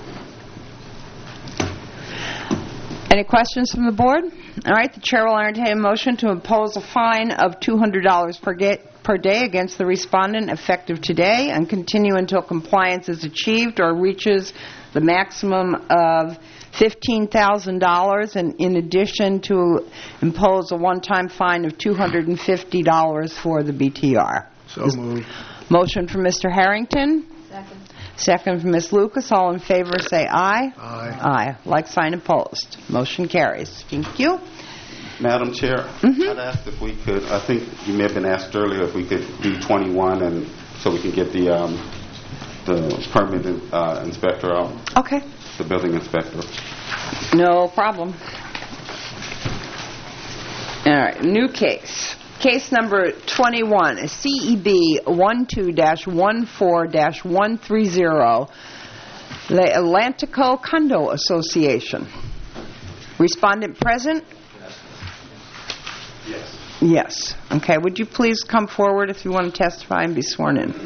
Any questions from the board? All right, the chair will entertain a motion to impose a fine of $200 per day against the respondent effective today and continue until compliance is achieved or reaches the maximum of $15,000, and in addition to impose a one-time fine of $250 for the BTR. So moved. Motion from Mr. Harrington. Second. Second from Ms. Lucas. All in favor say aye. Aye. Aye. Like sign opposed. Motion carries. Thank you. Madam Chair, I'd ask if we could, I think you may have been asked earlier if we could do 21 and so we can get the permit inspector out. Okay. The building inspector. No problem. All right. New case. Case number 21, CEB 12-14-130, the Atlantico Condo Association. Respondent present? Yes. Yes. Okay. Would you please come forward if you want to testify and be sworn in?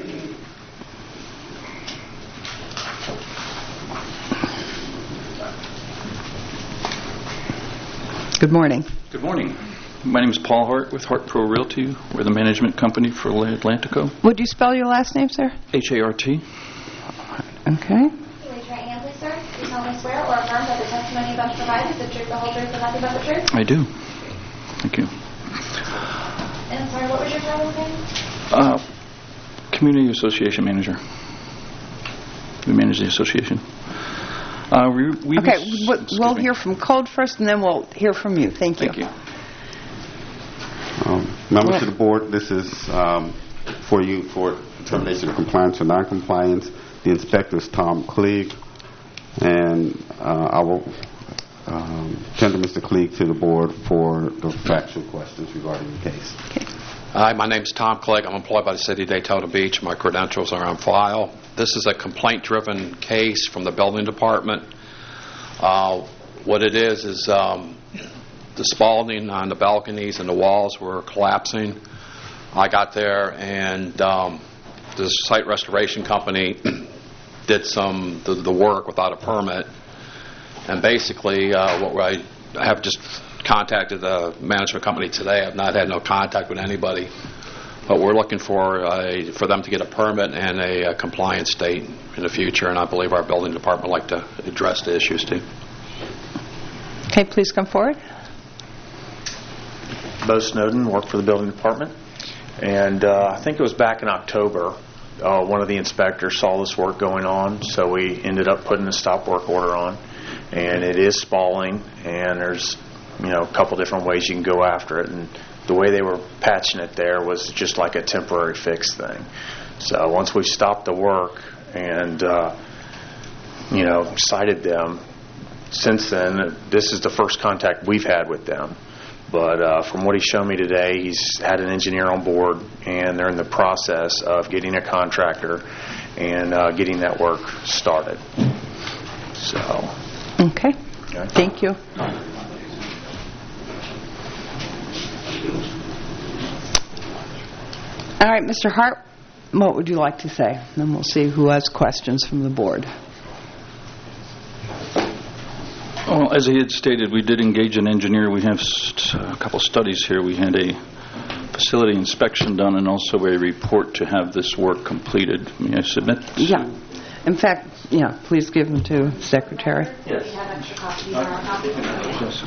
Good morning. Good morning. My name is Paul Hart with Hart Pro Realty. We're the management company for Atlantico. Would you spell your last name, sir? H-A-R-T. Okay. Raise your hand, please, sir. Do you solemnly swear or affirm that the testimony you're about to provide is the truth, the whole truth, and nothing but the truth? I do. Thank you. And I'm sorry, what was your title again? Community Association Manager. We manage the association. We'll hear from Code first, and then we'll hear from you. Thank you. Thank you. Members of the board, this is for you for determination of compliance or non-compliance. The inspector is Tom Klieg, and I will tender Mr. Klieg to the board for the factual questions regarding the case. Okay. Hi, my name is Tom Clegg. I'm employed by the City of Daytona Beach. My credentials are on file. This is a complaint-driven case from the building department. What it is the spalling on the balconies and the walls were collapsing. I got there, and the site restoration company did the work without a permit. And basically, I have just contacted the management company today. I've not had no contact with anybody, but we're looking for them to get a permit and a compliance date in the future, and I believe our building department would like to address the issues too. Okay, please come forward. Bo Snowden, work for the building department, and I think it was back in October, one of the inspectors saw this work going on, so we ended up putting a stop work order on, and it is spalling, and there's a couple different ways you can go after it, and the way they were patching it there was just like a temporary fix thing. So once we stopped the work and cited them, since then this is the first contact we've had with them. But from what he showed me today, he's had an engineer on board, and they're in the process of getting a contractor and getting that work started. So. Okay. Thank you. All right, Mr. Hart, what would you like to say? Then we'll see who has questions from the board. Well, as he had stated, we did engage an engineer. We have a couple studies here. We had a facility inspection done and also a report to have this work completed. May I submit? Yeah. In fact, please give them to Secretary. Yes. We have extra copies on our copies. Yes.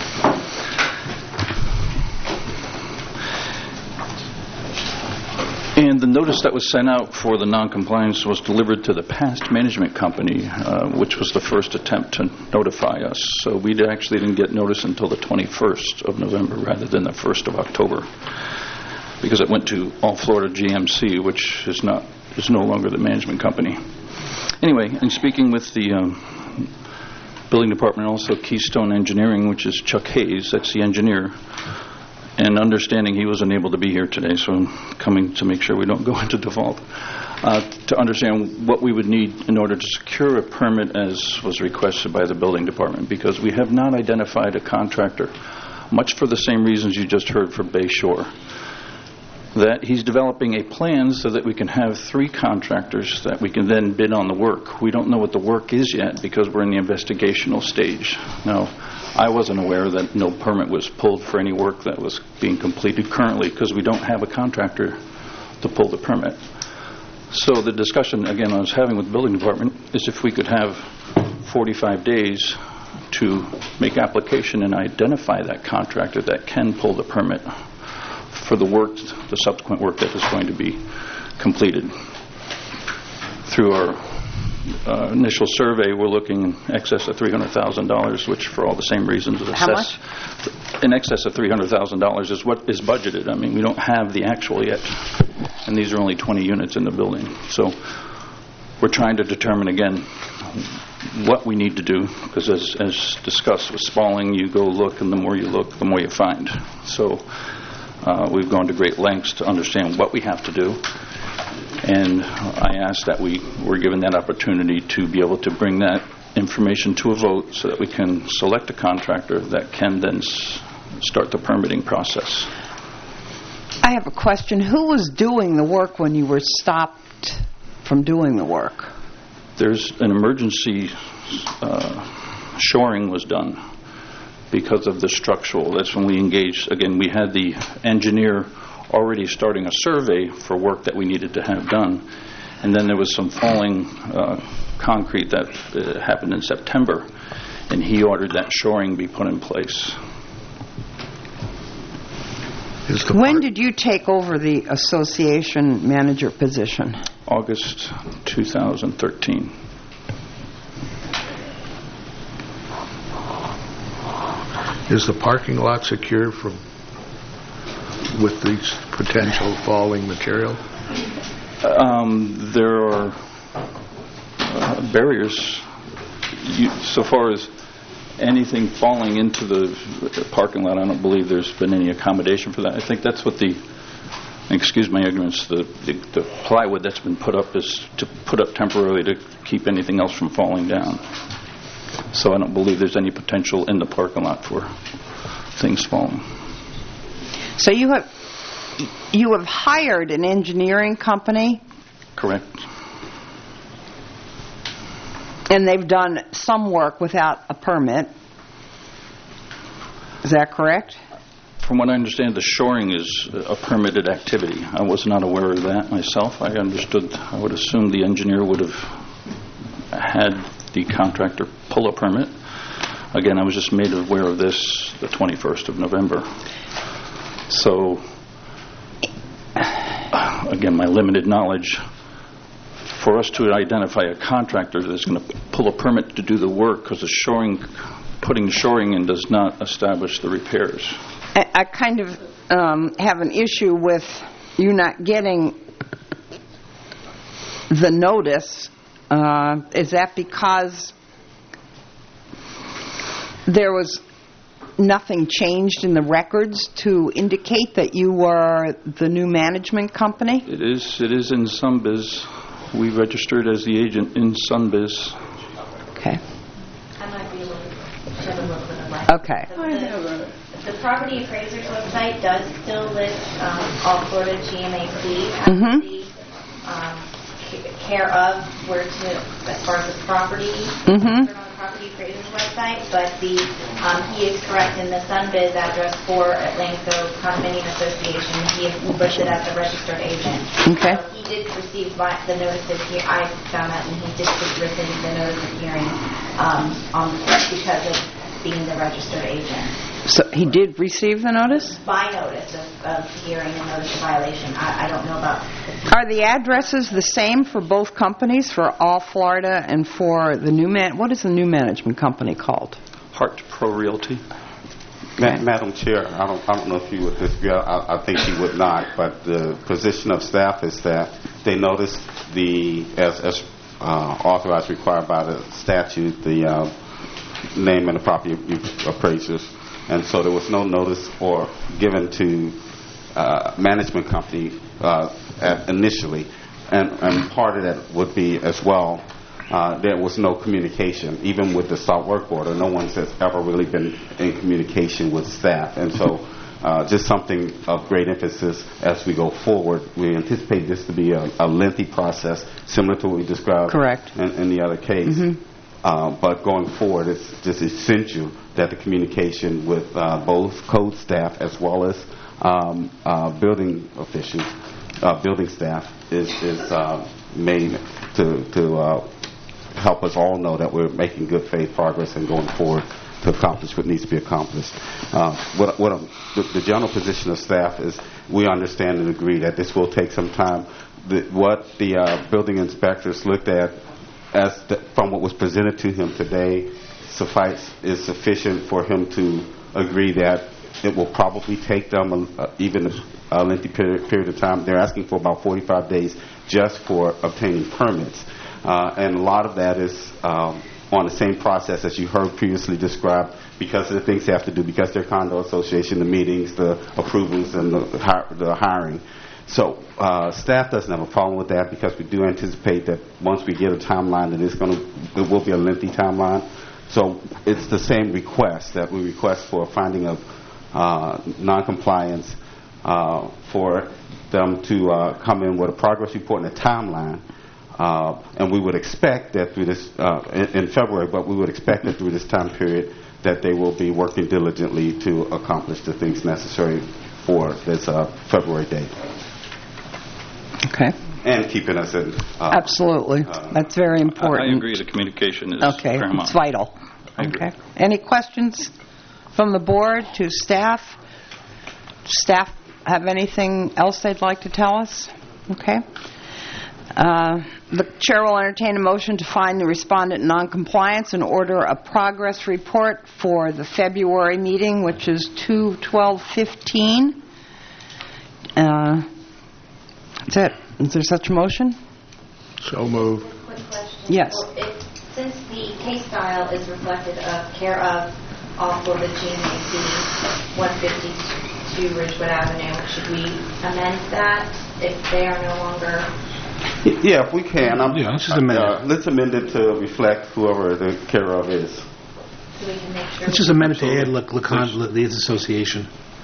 And the notice that was sent out for the non-compliance was delivered to the past management company, which was the first attempt to notify us. So we actually didn't get notice until the 21st of November rather than the 1st of October, because it went to All Florida GMC, which is no longer the management company. Anyway, in speaking with the building department, also Keystone Engineering, which is Chuck Hayes, that's the engineer, and understanding he was unable to be here today, so I'm coming to make sure we don't go into default, to understand what we would need in order to secure a permit as was requested by the building department, because we have not identified a contractor, much for the same reasons you just heard for Bay Shore, that he's developing a plan so that we can have 3 contractors that we can then bid on the work. We don't know what the work is yet because we're in the investigational stage. Now, I wasn't aware that no permit was pulled for any work that was being completed currently because we don't have a contractor to pull the permit. So the discussion, again, I was having with the building department is if we could have 45 days to make application and identify that contractor that can pull the permit for the work, the subsequent work that is going to be completed. Through our initial survey, we're looking in excess of $300,000, which for all the same reasons is How much? In excess of $300,000 is what is budgeted. I mean, we don't have the actual yet, and these are only 20 units in the building. So we're trying to determine, again, what we need to do, because as discussed with spalling, you go look, and the more you look, the more you find. So we've gone to great lengths to understand what we have to do, and I asked that we were given that opportunity to be able to bring that information to a vote so that we can select a contractor that can then start the permitting process. I have a question. Who was doing the work when you were stopped from doing the work? There's an emergency shoring was done because of the structural. That's when we engaged. Again, we had the engineer already starting a survey for work that we needed to have done. And then there was some falling concrete that happened in September, and he ordered that shoring be put in place. When did you take over the association manager position? August 2013. Is the parking lot secure from with these potential falling material? There are barriers. So far as anything falling into the parking lot, I don't believe there's been any accommodation for that. I think that's what excuse my ignorance, the plywood that's been put up is to put up temporarily to keep anything else from falling down. So I don't believe there's any potential in the parking lot for things falling. So you have hired an engineering company? Correct. And they've done some work without a permit. Is that correct? From what I understand, the shoring is a permitted activity. I was not aware of that myself. I would assume the engineer would have had the contractor pull a permit. Again, I was just made aware of this the 21st of November. So, again, my limited knowledge, for us to identify a contractor that's going to pull a permit to do the work, because putting the shoring in does not establish the repairs. I kind of have an issue with you not getting the notice. Is that because there was nothing changed in the records to indicate that you were the new management company? It is in Sunbiz. We registered as the agent in Sunbiz. Okay. I might be able to shed a little bit of light. Okay. The property appraiser's website does still list all Florida GMAC as the care of where to, as far as the property, on the property appraiser's website, but he is correct in the Sunbiz address for Atlantic Condominium Association. He is listed as a registered agent. Okay. So he did receive the notice of hearing. I found that, and he did receive the notice of hearing because of being the registered agent. So he did receive the notice? By notice of hearing and notice of violation. I don't know about... Are the addresses the same for both companies, for All Florida and for the new what is the new management company called? Hart Pro Realty. Madam Chair, I don't know if you would disagree. I think you would not, but the position of staff is that they noticed as authorized, required by the statute, the name and the property appraisers. And so there was no notice or given to management company initially. And part of that would be as well, there was no communication. Even with the stop work order, no one has ever really been in communication with staff. And so just something of great emphasis as we go forward. We anticipate this to be a lengthy process, similar to what we described in the other case. But going forward, it's just essential that the communication with both code staff as well as building officials, building staff, is made to help us all know that we're making good faith progress and going forward to accomplish what needs to be accomplished. The general position of staff is we understand and agree that this will take some time. What the building inspectors looked at from what was presented to him today is sufficient for him to agree that it will probably take them even a lengthy period of time. They're asking for about 45 days just for obtaining permits. And a lot of that is on the same process as you heard previously described, because of the things they have to do, because they're condo association, the meetings, the approvals, and the hiring. So staff doesn't have a problem with that, because we do anticipate that once we get a timeline, that it will be a lengthy timeline. So it's the same request that we request for a finding of noncompliance for them to come in with a progress report and a timeline. And we would expect that through this, in February, but we would expect that through this time period that they will be working diligently to accomplish the things necessary for this February date. Okay. And keeping us in... Absolutely. That's very important. I agree. The communication is paramount. It's vital. Okay. Any questions from the board to staff? Staff have anything else they'd like to tell us? Okay. The chair will entertain a motion to find the respondent in noncompliance and order a progress report for the February meeting, which is 2/12/15. That's it. Is there such a motion? So moved. Quick question. Yes. Well, since the case style is reflected care of all for the GMAC 152 Ridgewood Avenue, should we amend that if they are no longer... Yeah, if we can. Let's just amend it. Let's amend it to reflect whoever the care of is. So we can make sure... Let's just amend it to add the association.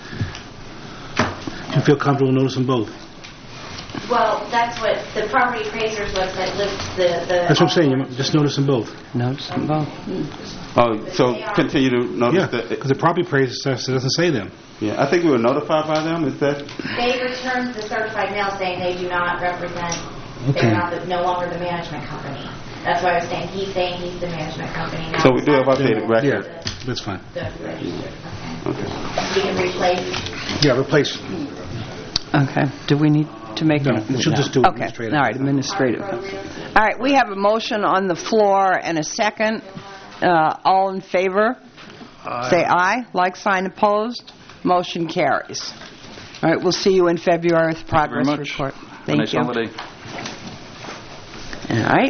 You feel comfortable noticing both? Well, that's what the property appraiser's website lists the... That's what I'm saying. You just notice them both. Notice them both. Oh, so continue to notice that... because the property appraiser doesn't say them. Yeah, I think we were notified by them. Is that... They returned the certified mail saying they do not represent... Okay. They're no longer the management company. That's why I was saying he's the management company. So we do have updated record. Yeah, that's fine. Okay. We can replace... Yeah, replace. Okay. Do we need to make... No, she'll just do Okay. administrative. All right, administrative. All right, we have a motion on the floor and a second. All in favor? Aye. Say aye. Like sign opposed. Motion carries. All right, we'll see you in February with the progress Thank you very much. report. Have a Thank nice you. holiday. All right.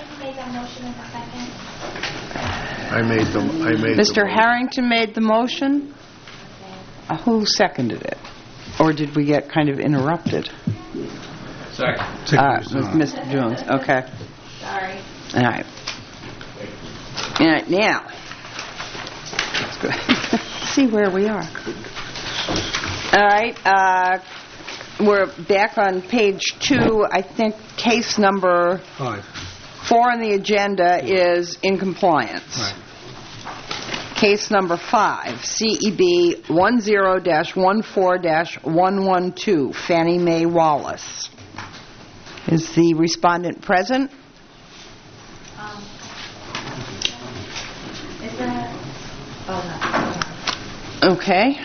I made Mr. Harrington made the motion. Who seconded it? Or did we get kind of interrupted? Second. It was Mr. Jones. Okay. Sorry. All right. All right, now. Let's go. See where we are. All right. We're back on page 2. I think case number 5. 4 on the agenda is in compliance. Right. Case number 5, CEB 10-14-112, Fannie Mae Wallace. Is the respondent present? Is that... Oh, no. Okay.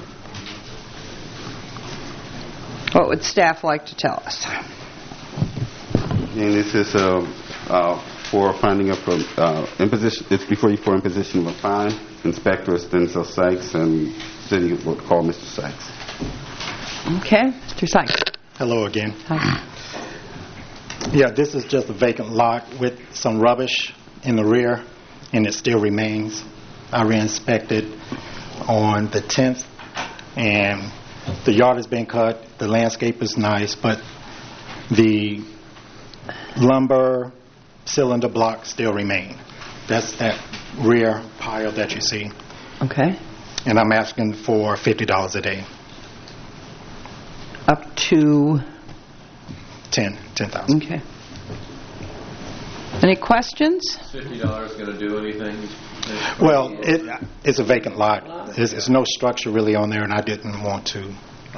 What would staff like to tell us? And this is for finding up imposition. It's before you for imposition of a fine. Inspector is Denzel Sykes, and city will call Mr. Sykes. Okay, Mr. Sykes. Hello again. Hi. Yeah, this is just a vacant lot with some rubbish in the rear, and it still remains. I re-inspected on the 10th, and the yard has been cut. The landscape is nice, but the lumber cylinder blocks still remain. That's that rear pile that you see. Okay. And I'm asking for $50 a day. Up to? 10,000. Okay. Any questions? $50 going to do anything? Well, it's a vacant lot. There's no structure really on there, and I didn't want to,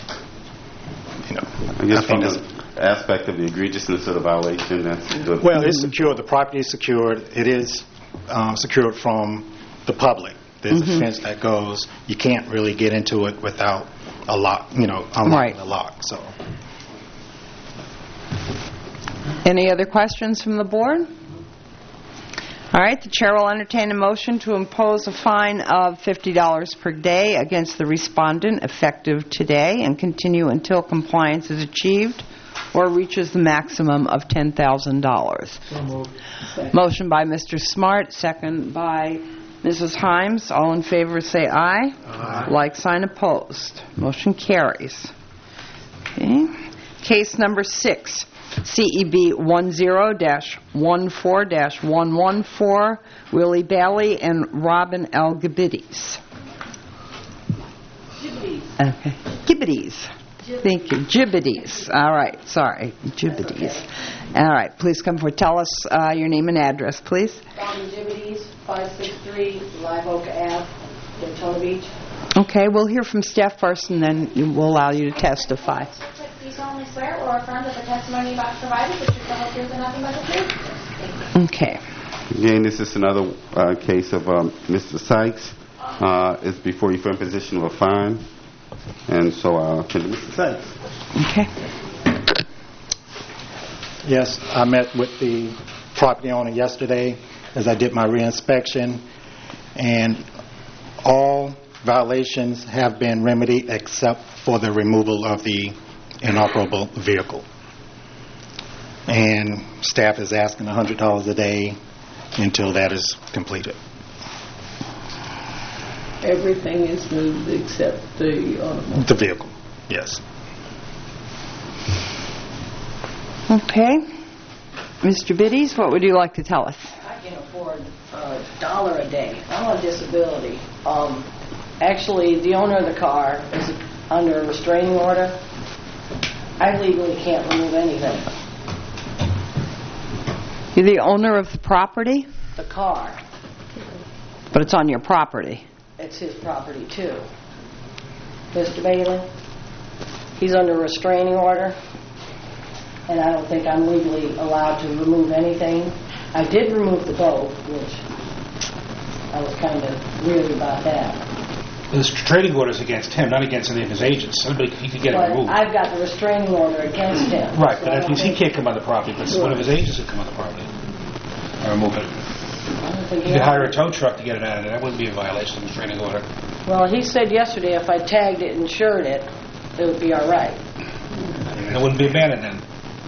I guess from the aspect of the egregiousness of the violation, that's good. Well, it's secured. The property is secured. It is secured from the public. There's a fence that goes. You can't really get into it without a lock, unlocking the lock. So. Any other questions from the board? All right, the chair will entertain a motion to impose a fine of $50 per day against the respondent effective today and continue until compliance is achieved or reaches the maximum of $10,000. Motion by Mr. Smart, second by Mrs. Himes. All in favor say aye. Aye. Like sign opposed. Motion carries. Okay. Case number 6. CEB 10-14-114, Willie Bally and Robin L. Gibbides. Okay. Gibbides. Thank you. Gibbities. All right. Sorry. Gibbities. All right. Please come forward. Tell us your name and address, please. Robin Gibbities, 563 Live Oak Ave, Daytona Beach. Okay. We'll hear from staff first, and then we'll allow you to testify. Do you solemnly swear or affirm that the testimony about to provide is the truth, the whole truth, and nothing but the truth? Okay. Again, this is another case of Mr. Sykes. It's before you for imposition of a fine. And so I'll turn to Mr. Sykes. Okay. Yes, I met with the property owner yesterday as I did my reinspection, and all violations have been remedied except for the removal of the inoperable vehicle. And staff is asking $100 a day until that is completed. Everything is moved except the automobile. The vehicle, yes. Okay. Mr. Biddies, what would you like to tell us? I can afford $1 a day. I'm on disability. Actually, the owner of the car is under a restraining order. I legally can't remove anything. You're the owner of the property? The car. But it's on your property. It's his property, too. Mr. Bailey, he's under a restraining order, and I don't think I'm legally allowed to remove anything. I did remove the boat, which I was kind of weird about that. The trading order is against him, not against any of his agents. Somebody, he could get it removed. I've got the restraining order against him. Right, but that means he can't come on the property, but one of his agents could come on the property and remove it. You could hire a tow truck to get it out of there. That wouldn't be a violation of the restraining order. Well, he said yesterday if I tagged it and insured it, it would be all right. And it wouldn't be abandoned then.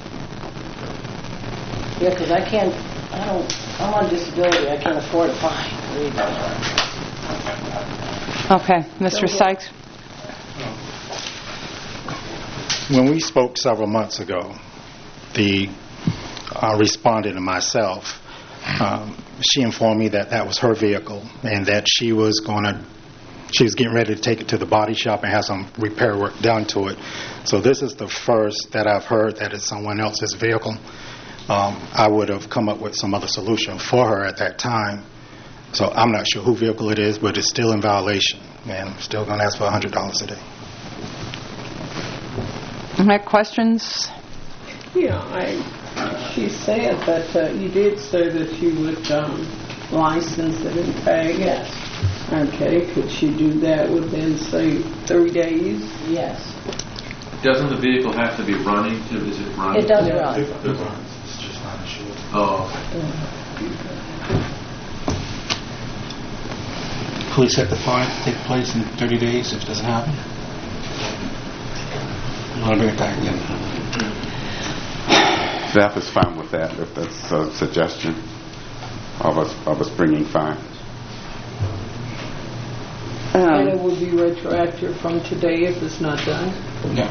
Yeah, because I'm on disability. I can't afford a fine. Okay. Mr. Sykes? When we spoke several months ago, the respondent and myself, she informed me that that was her vehicle and that she was getting ready to take it to the body shop and have some repair work done to it. So this is the first that I've heard that it's someone else's vehicle. I would have come up with some other solution for her at that time. So I'm not sure whose vehicle it is, but it's still in violation, and I'm still going to ask for $100 a day. Any questions? Yeah, she said that you did say that you would license it and tag it. Yes. Okay, could she do that within, say, 30 days? Yes. Doesn't the vehicle have to be running? Is it running? It does run. It's just not insured. Oh. Police set the fine to take place in 30 days if it doesn't happen. You want to bring it back again? Staff is fine with that, if that's a suggestion of us bringing fines. And it will be retroactive from today if it's not done? Yeah.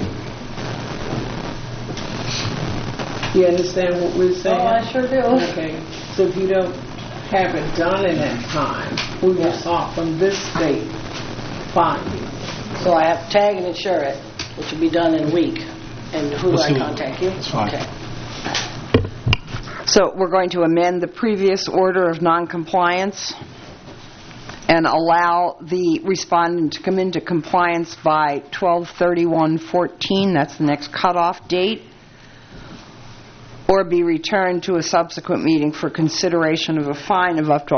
You understand what we're saying? Oh, I sure do. Okay. So if you don't have it done in that time, we will start from this date. Fine. So I have to tag and insure it, which will be done in a week. And who do I contact you? That's fine. Okay. So we're going to amend the previous order of noncompliance and allow the respondent to come into compliance by 12/31/14. That's the next cutoff date. Or be returned to a subsequent meeting for consideration of a fine of up to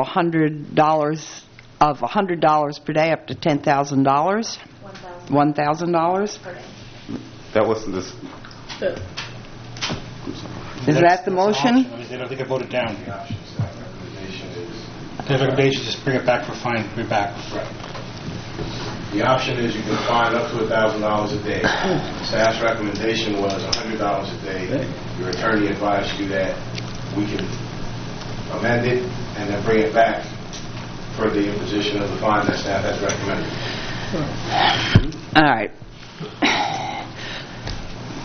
$100 per day, up to $10,000. $1,000 per day. That wasn't this. Is that the motion? I don't think I voted down. The recommendation is just bring it back for fine. Bring it back. The option is you can fine up to $1,000 a day. Staff's recommendation was $100 a day. Your attorney advised you that we can amend it and then bring it back for the imposition of the fine that staff has recommended. All right.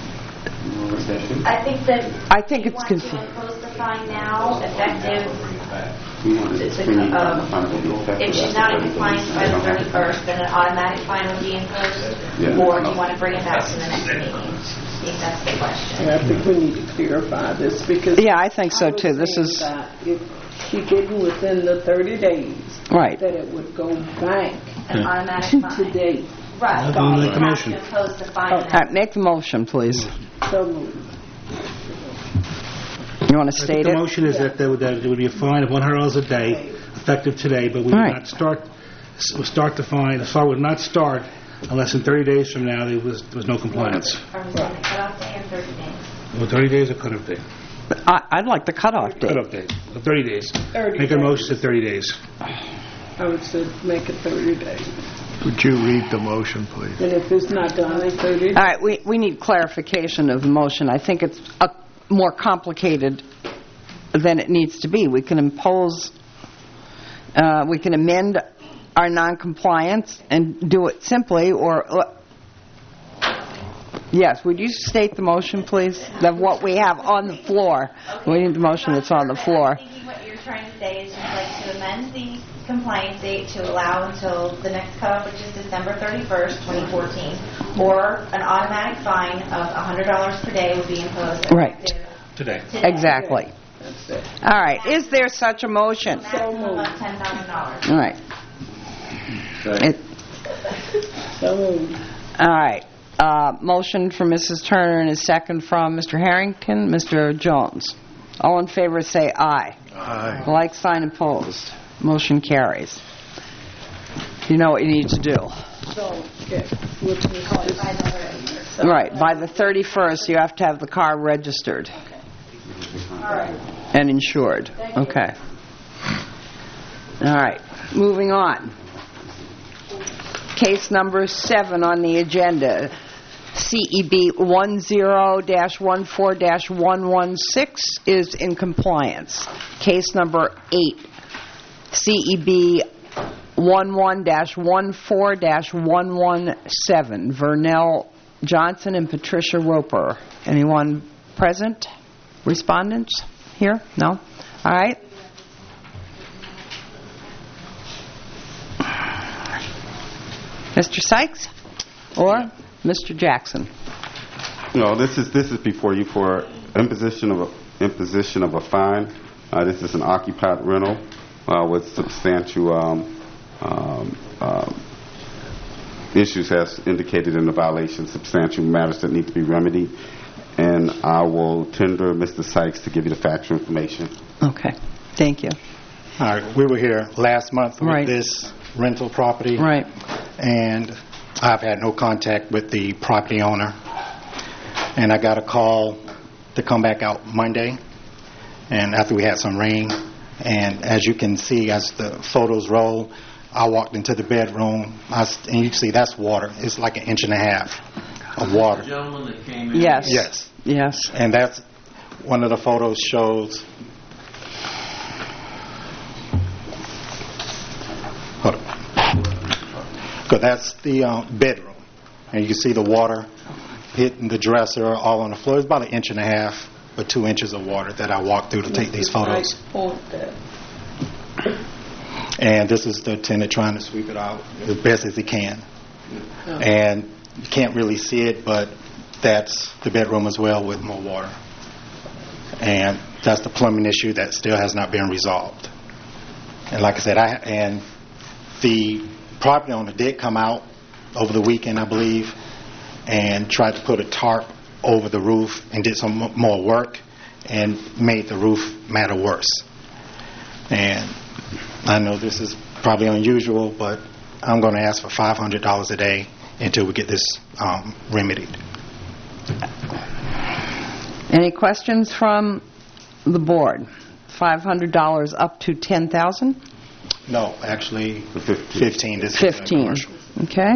I think it's confusing. impose the fine now, effective If she's not in compliance by the 31st, then an automatic fine would be imposed, or do you want to bring it back to the next meeting? I think that's the question. I think we need to clarify this because... Yeah, I think so too. This is... If she didn't within the 30 days, right, that it would go back an automatic fine. Today. Right. I'll make the motion. Impose the fine. All right, make the motion, please. So moved. You want to state The it? motion is that there would be a fine of $100 a day, effective today, but we would not start the fine. The fine would not start unless in 30 days from now there was no compliance. Are we saying the cutoff day or 30 days? Well, 30 days or cutoff date? I'd like the cutoff date. Cutoff date. 30 days. 30 Make a days. motion to 30 days. I would say make it 30 days. Would you read the motion, please? And if it's not done in 30 days... All right, we need clarification of the motion. I think it's more complicated than it needs to be. We can impose, we can amend our noncompliance and do it simply, or... Yes, would you state the motion, please, of what we have on the floor? Okay. We need the motion that's on the floor. I'm thinking what you're trying to say is you'd like to amend the compliance date to allow until the next cutoff, which is December 31st, 2014, or an automatic fine of $100 per day would be imposed. Right. Today. Exactly. That's it. All right. Is there such a motion? Maximum of $10,000. All right. So moved. All right. Motion from Mrs. Turner and a second from Mr. Harrington. Mr. Jones. All in favor say aye. Aye. Like sign opposed. Motion carries. You know what you need to do. So, okay. Which is Right. By the 31st, you have to have the car registered. All right. And insured. Okay. All right. Moving on. Case number 7 on the agenda. CEB 10-14-116 is in compliance. Case number 8. CEB 11-14-117. Vernell Johnson and Patricia Roper. Anyone present? Respondents here? No? All right. Mr. Sykes or Mr. Jackson? No, this is before you for imposition of a fine. This is an occupied rental with substantial issues as indicated in the violation, substantial matters that need to be remedied. And I will tender Mr. Sykes to give you the factual information. Okay. Thank you. All right. We were here last month with Right. this rental property. Right. And I've had no contact with the property owner. And I got a call to come back out Monday, and after we had some rain. And as you can see, as the photos roll, I walked into the bedroom, and you can see that's water. It's like 1.5 inches of water. The gentleman that came in? Yes. Yes. Yes. And that's one of the photos shows. Hold on. Because that's the bedroom. And you can see the water hitting the dresser all on the floor. It's about 1.5 inches or 2 inches of water that I walked through to take these photos. And this is the tenant trying to sweep it out as best as he can. And you can't really see it, but that's the bedroom as well with more water. And that's the plumbing issue that still has not been resolved. And like I said, and the property owner did come out over the weekend, I believe, and tried to put a tarp over the roof and did some more work and made the roof matter worse. And I know this is probably unusual, but I'm going to ask for $500 a day until we get this remedied. Any questions from the board? $500 up to $10,000? No, actually 15. This is 15. commercial. Okay.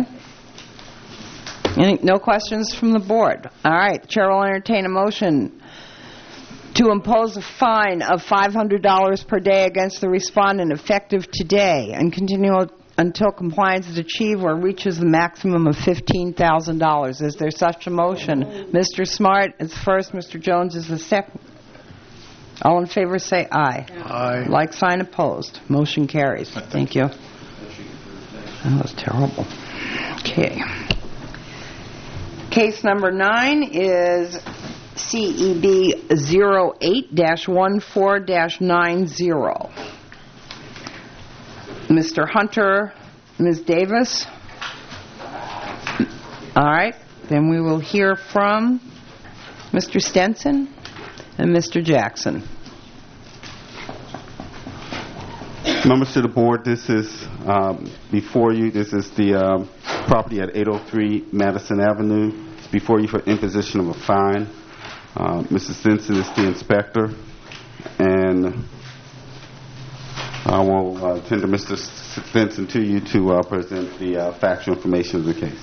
No questions from the board? All right. The chair will entertain a motion to impose a fine of $500 per day against the respondent effective today and continue until compliance is achieved or reaches the maximum of $15,000. Is there such a motion? Mr. Smart is first. Mr. Jones is the second. All in favor say aye. Aye. Like sign opposed. Motion carries. Thank you. That was terrible. Okay. Case number 9 is CEB 08-14-90. Mr. Hunter, Ms. Davis. All right. Then we will hear from Mr. Stenson and Mr. Jackson. Members of the board, this is before you. This is the property at 803 Madison Avenue. It's before you for imposition of a fine. Mr. Stenson is the inspector, and I will tender Mr. Stenson to you to present the factual information of the case.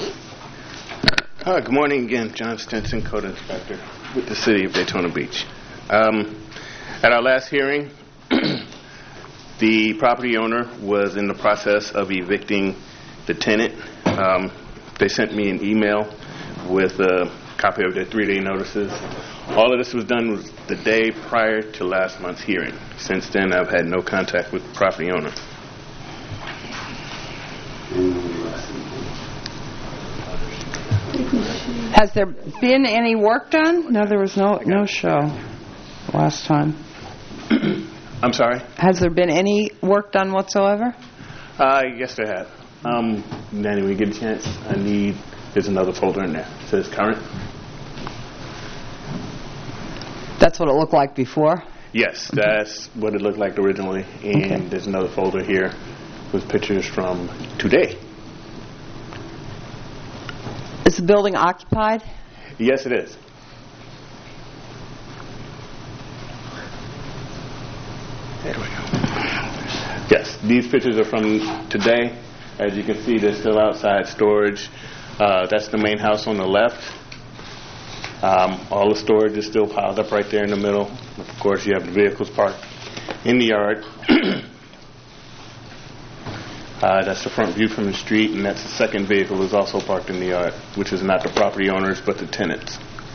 Good morning again. John Stenson, Code Inspector with the City of Daytona Beach. At our last hearing, the property owner was in the process of evicting the tenant. They sent me an email with a copy of their 3-day notices. All of this was done was the day prior to last month's hearing. Since then, I've had no contact with the property owner. Has there been any work done? No, there was no show last time. I'm sorry? Has there been any work done whatsoever? Yes, there have. Danny, when you get a chance, there's another folder in there. It says current. That's what it looked like before? Yes, that's what it looked like originally. And there's another folder here with pictures from today. Is the building occupied? Yes, it is. There we go. Yes, these pictures are from today. As you can see, they're still outside storage. That's the main house on the left. All the storage is still piled up right there in the middle. Of course, you have the vehicles parked in the yard. That's the front view from the street, and that's the second vehicle that's also parked in the yard, which is not the property owners but the tenants.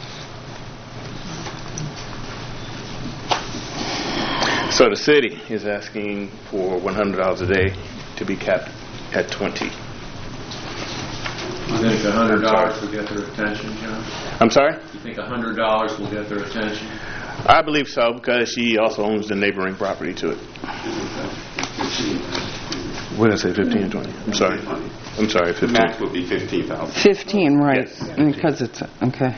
So the city is asking for $100 a day to be capped at $20. You think $100 will get their attention, John? I'm sorry? You think $100 will get their attention? I believe so, because she also owns the neighboring property to it. What did I say, 15 and 20? I'm sorry, 15. The max would be $15,000. 15, right. Yes. Because it's, okay.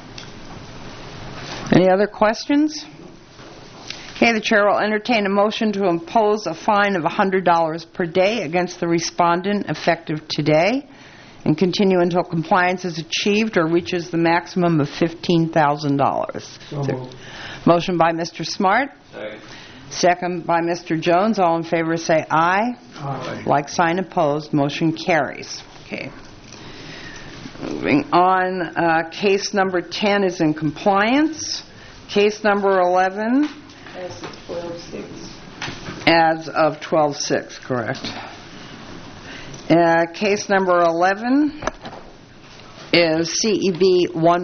Any other questions? Okay, the chair will entertain a motion to impose a fine of $100 per day against the respondent effective today and continue until compliance is achieved or reaches the maximum of $15,000. Motion by Mr. Smart. Second by Mr. Jones. All in favor say aye. Aye. Like sign opposed. Motion carries. Okay. Moving on, case number 10 is in compliance. Case number 11. As of 12/6, correct. Case number 11 is CEB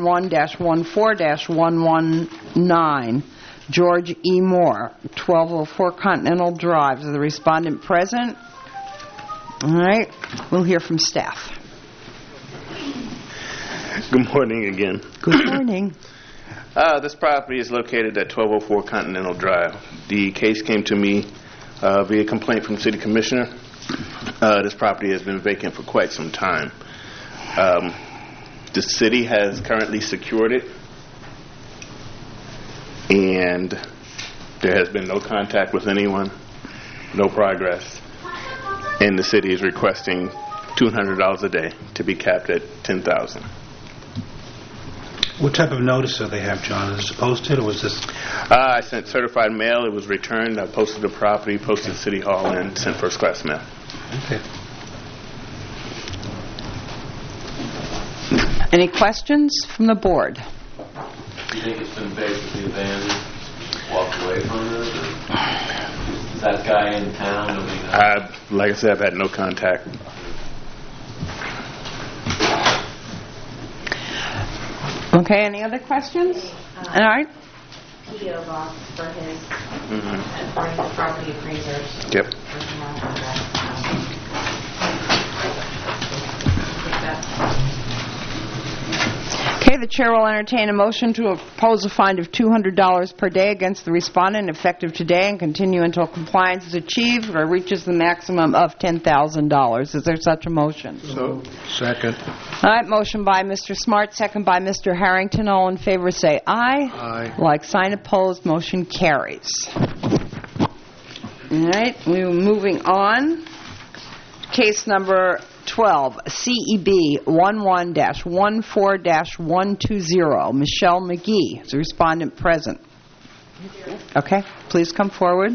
11-14-119, George E. Moore, 1204 Continental Drive. Is the respondent present? All right. We'll hear from staff. Good morning again. Good morning. This property is located at 1204 Continental Drive. The case came to me via complaint from City Commissioner. This property has been vacant for quite some time. The city has currently secured it, and there has been no contact with anyone, no progress, and the city is requesting $200 a day to be capped at $10,000. What type of notice do they have, John? Is it posted, or was this? I sent certified mail. It was returned. I posted the property, posted City Hall, and sent first-class mail. Okay. Any questions from the board? Do you think it's been basically abandoned, walked away from it? Is that guy in town? Like I said, I've had no contact. Okay, any other questions? All right. P.O. box for his, according to property appraisers. Yep. Okay, the chair will entertain a motion to impose a fine of $200 per day against the respondent effective today and continue until compliance is achieved or reaches the maximum of $10,000. Is there such a motion? So, second. All right, motion by Mr. Smart, second by Mr. Harrington. All in favor say aye. Aye. Like sign opposed, motion carries. All right, we're moving on. Case number 12, CEB 11-14-120. Michelle McGee is the respondent present. Okay, please come forward.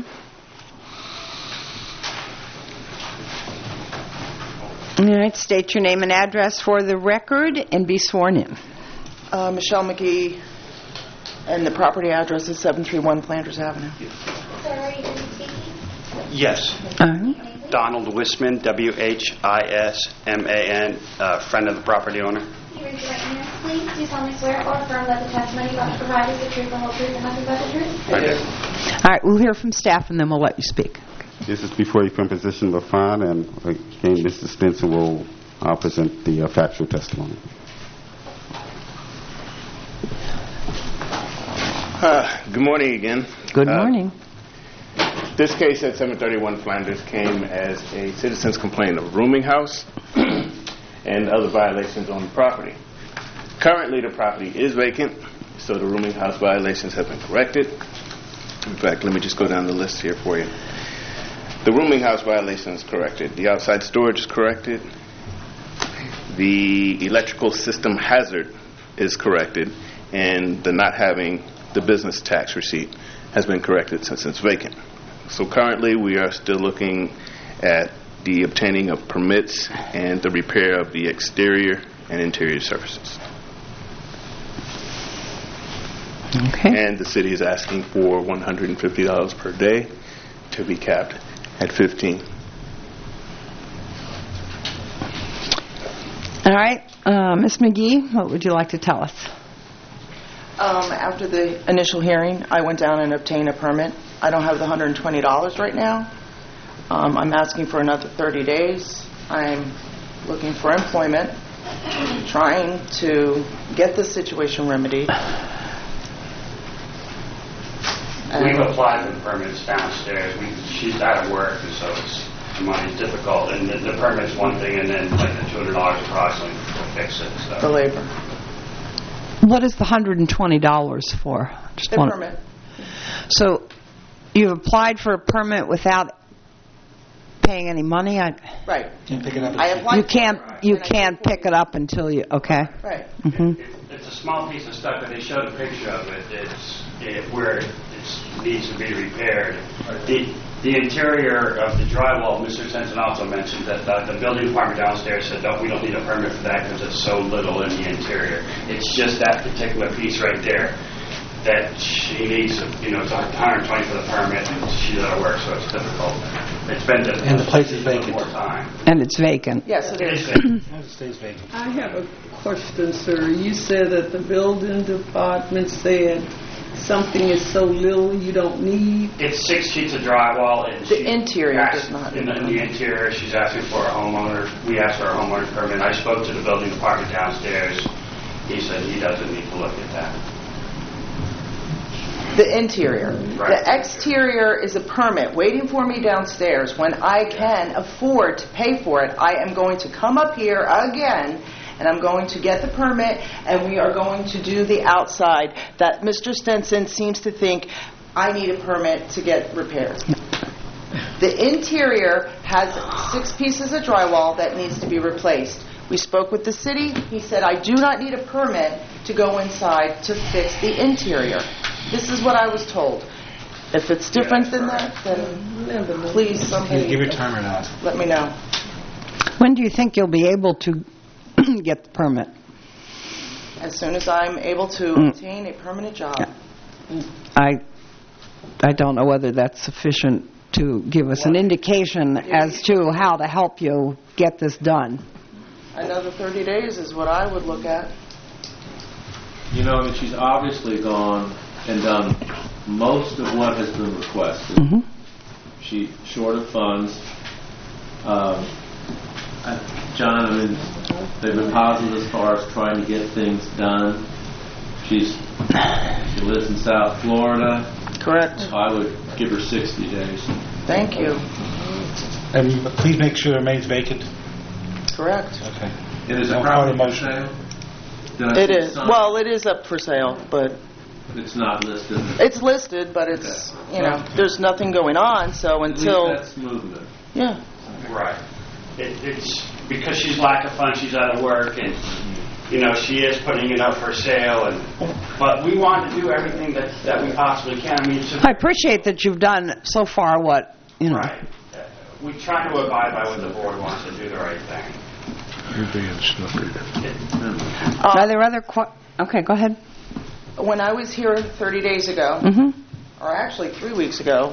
All right, state your name and address for the record and be sworn in. Michelle McGee, and the property address is 731 Flanders Avenue. Sir, are you speaking? Yes. Donald Wisman, W-H-I-S-M-A-N, friend of the property owner. Can you raise your right hand, please? Do you solemnly swear or affirm that the testimony you about to provide is the truth, the whole truth, and nothing but the truth? I do. All right, we'll hear from staff and then we'll let you speak. This is before you from position of fine, and again, Mr. Spencer will present the factual testimony. Good morning again. Good morning. This case at 731 Flanders came as a citizen's complaint of rooming house and other violations on the property. Currently, the property is vacant, so the rooming house violations have been corrected. In fact, let me just go down the list here for you. The rooming house violation is corrected. The outside storage is corrected. The electrical system hazard is corrected, and the not having the business tax receipt has been corrected since it's vacant. So currently we are still looking at the obtaining of permits and the repair of the exterior and interior surfaces. Okay. And the city is asking for $150 per day to be capped at 15. All right, Ms. McGee, what would you like to tell us? After the initial hearing, I went down and obtained a permit. I don't have the $120 right now. I'm asking for another 30 days. I'm looking for employment, trying to get the situation remedied. We've applied for the permits downstairs. She's out of work, and so the money's difficult. And the permit's one thing, and then like the $200 approximately to fix it. So. The labor. What is the $120 for? The permit. So you've applied for a permit without paying any money? Right. Can't pick it up. I applied. You can't pick it up until you. Okay. Right. It's a small piece of stuff, but they showed a picture of it. It's where it needs to be repaired. The interior of the drywall, Mr. Sensen also mentioned that the building department downstairs said, we don't need a permit for that because it's so little in the interior. It's just that particular piece right there that she needs, it's $120 for the permit, and she's out of work, so it's difficult. It's been difficult. And the place is vacant. More time. And it's vacant. Yes, it is. It stays vacant. I have a question, sir. You said that the building department said something is so little you don't need. It's 6 sheets of drywall. And the interior does not. In the interior, she's asking for a homeowner. We asked for a homeowner's permit. I spoke to the building department downstairs. He said he doesn't need to look at that. The interior. Right. The exterior is a permit waiting for me downstairs. When I can afford to pay for it, I am going to come up here again and I'm going to get the permit, and we are going to do the outside that Mr. Stenson seems to think I need a permit to get repaired. The interior has 6 pieces of drywall that needs to be replaced. We spoke with the city. He said, I do not need a permit to go inside to fix the interior. This is what I was told. If it's different than that, then please, somebody Give your timer now. Let me know. When do you think you'll be able to get the permit? As soon as I'm able to obtain a permanent job. I don't know whether that's sufficient to give us an indication as to how to help you get this done. Another 30 days is what I would look at. She's obviously gone and done most of what has been requested. She's short of funds. John, I mean, they've been positive as far as trying to get things done. She lives in South Florida. Correct. I would give her 60 days. Thank you. And please make sure it remains vacant. Correct. Okay. It is a Part property of for motion. sale? It is. Well, it is up for sale, but It's not listed. it's listed, but it's, there's nothing going on, so until... At least that's movement. Yeah. Right. It's because she's lack of funds, she's out of work, and, she is putting it up for sale, but we want to do everything that we possibly can. I mean, I appreciate that you've done so far what, Right. We try to abide by what the board wants to do the right thing. You're being snookered. Are there other... Okay, go ahead. When I was here 30 days ago, or actually 3 weeks ago,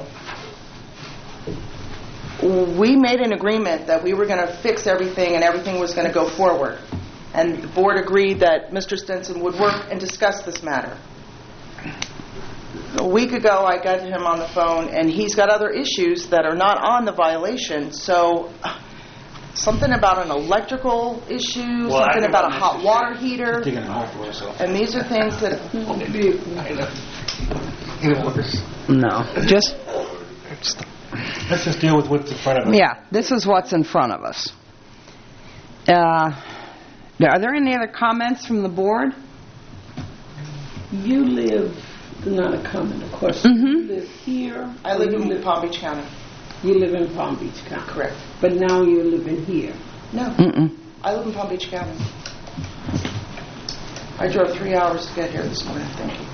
we made an agreement that we were going to fix everything and everything was going to go forward. And the board agreed that Mr. Stinson would work and discuss this matter. A week ago, I got him on the phone, and he's got other issues that are not on the violation. So, something about an electrical issue, something about a hot water heater. And these are things that... No. Let's just deal with what's in front of us. Yeah, this is what's in front of us. Are there any other comments from the board? You live, not a comment, a question. You live here? I live in Palm Beach County. You live in Palm Beach County? Correct. But now you're living here? No. I live in Palm Beach County. I drove 3 hours to get here this morning. Thank you.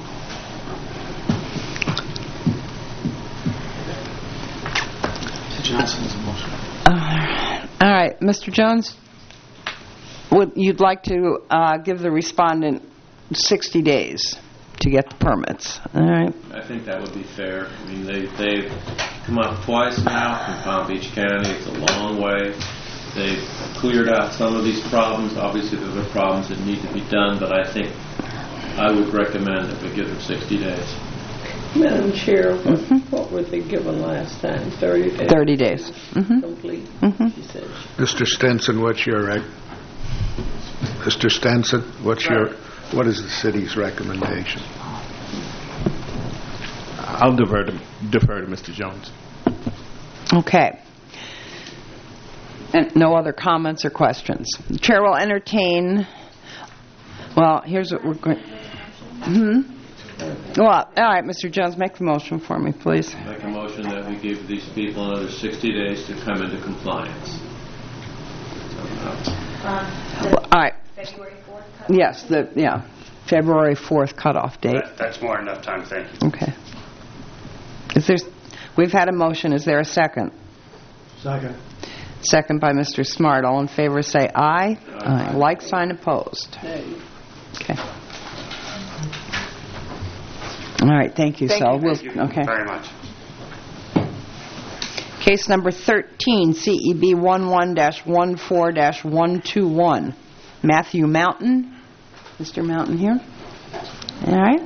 All right, Mr. Jones, you'd like to give the respondent 60 days to get the permits. All right. I think that would be fair. I mean, they've come up twice now from Palm Beach County. It's a long way. They've cleared out some of these problems. Obviously, there are problems that need to be done, but I think I would recommend that we give them 60 days. Madam Chair, what were they given last time? 30 days? 30 days. Complete, she said. Mr. Stenson, what is the city's recommendation? I'll defer to Mr. Jones. Okay. And no other comments or questions. The chair will entertain. Well, here's what we're going. Well, all right, Mr. Jones, make the motion for me, please. Make a motion that we give these people another 60 days to come into compliance. All right. February 4th? Yes, February 4th cutoff date. That's more than enough time, thank you. Okay. We've had a motion. Is there a second? Second. Second by Mr. Smart. All in favor say aye. Aye. Like sign opposed. Okay. All right, thank you. Thank So you. we'll Thank you very much. Case number 13, CEB 11-14-121. Matthew Mountain. Mr. Mountain here. All right.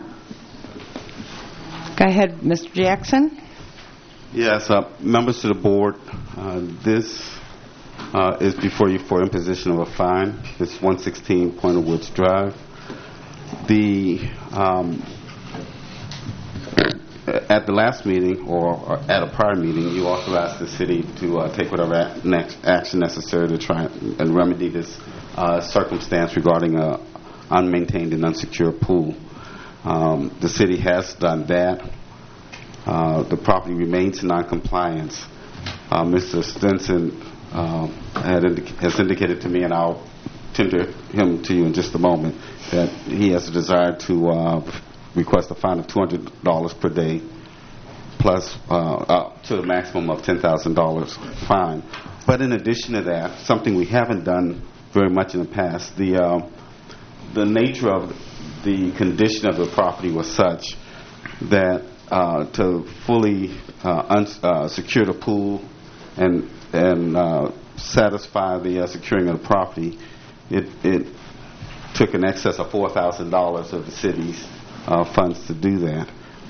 Go ahead, Mr. Jackson. Yes, members of the board, this is before you for imposition of a fine. It's 116 Pointer Woods Drive. At the last meeting, or at a prior meeting, you authorized the city to take whatever action necessary to try and remedy this circumstance regarding a unmaintained and unsecured pool. The city has done that. The property remains in noncompliance. Mr. Stinson has indicated to me, and I'll tender him to you in just a moment, that he has a desire to request a fine of $200 per day, plus up to a maximum of $10,000 fine. But in addition to that, something we haven't done very much in the past, the nature of the condition of the property was such that to fully secure the pool and satisfy the securing of the property, it took an excess of $4,000 of the city's funds to do that.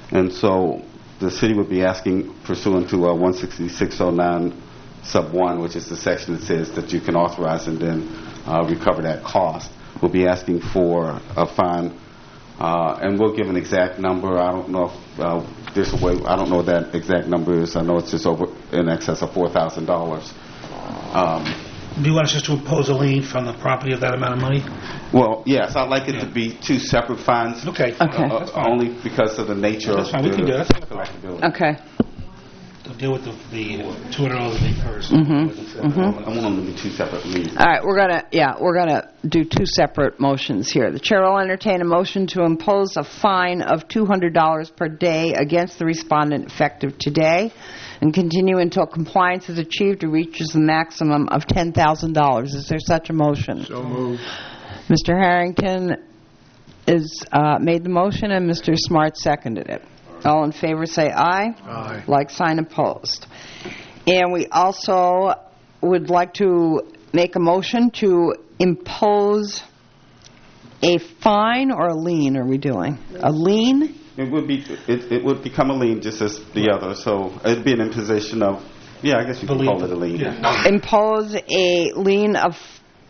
And so the city would be asking, pursuant to 16609 sub 1, which is the section that says that you can authorize and then recover that cost, we'll be asking for a fine, and we'll give an exact number. I don't know if there's a way, I don't know what that exact number is. I know it's just over in excess of $4,000. Do you want us just to impose a lien from the property of that amount of money? Well, yes, I'd like it to be two separate fines. Okay. Only because of the nature That's of fine. We can do that. That's not a collectability. Okay. We'll deal with the $200 a day first. I want them to be two separate liens. All right, we're gonna do two separate motions here. The chair will entertain a motion to impose a fine of $200 per day against the respondent effective today, and continue until compliance is achieved or reaches the maximum of $10,000. Is there such a motion? So moved. Mr. Harrington is made the motion, and Mr. Smart seconded it. All in favor say aye. Aye. Like sign opposed. And we also would like to make a motion to impose a fine or a lien. Are we doing a lien? It would become a lien just as the other, so it'd be an imposition of, I guess you could call it a lien. Impose a lien of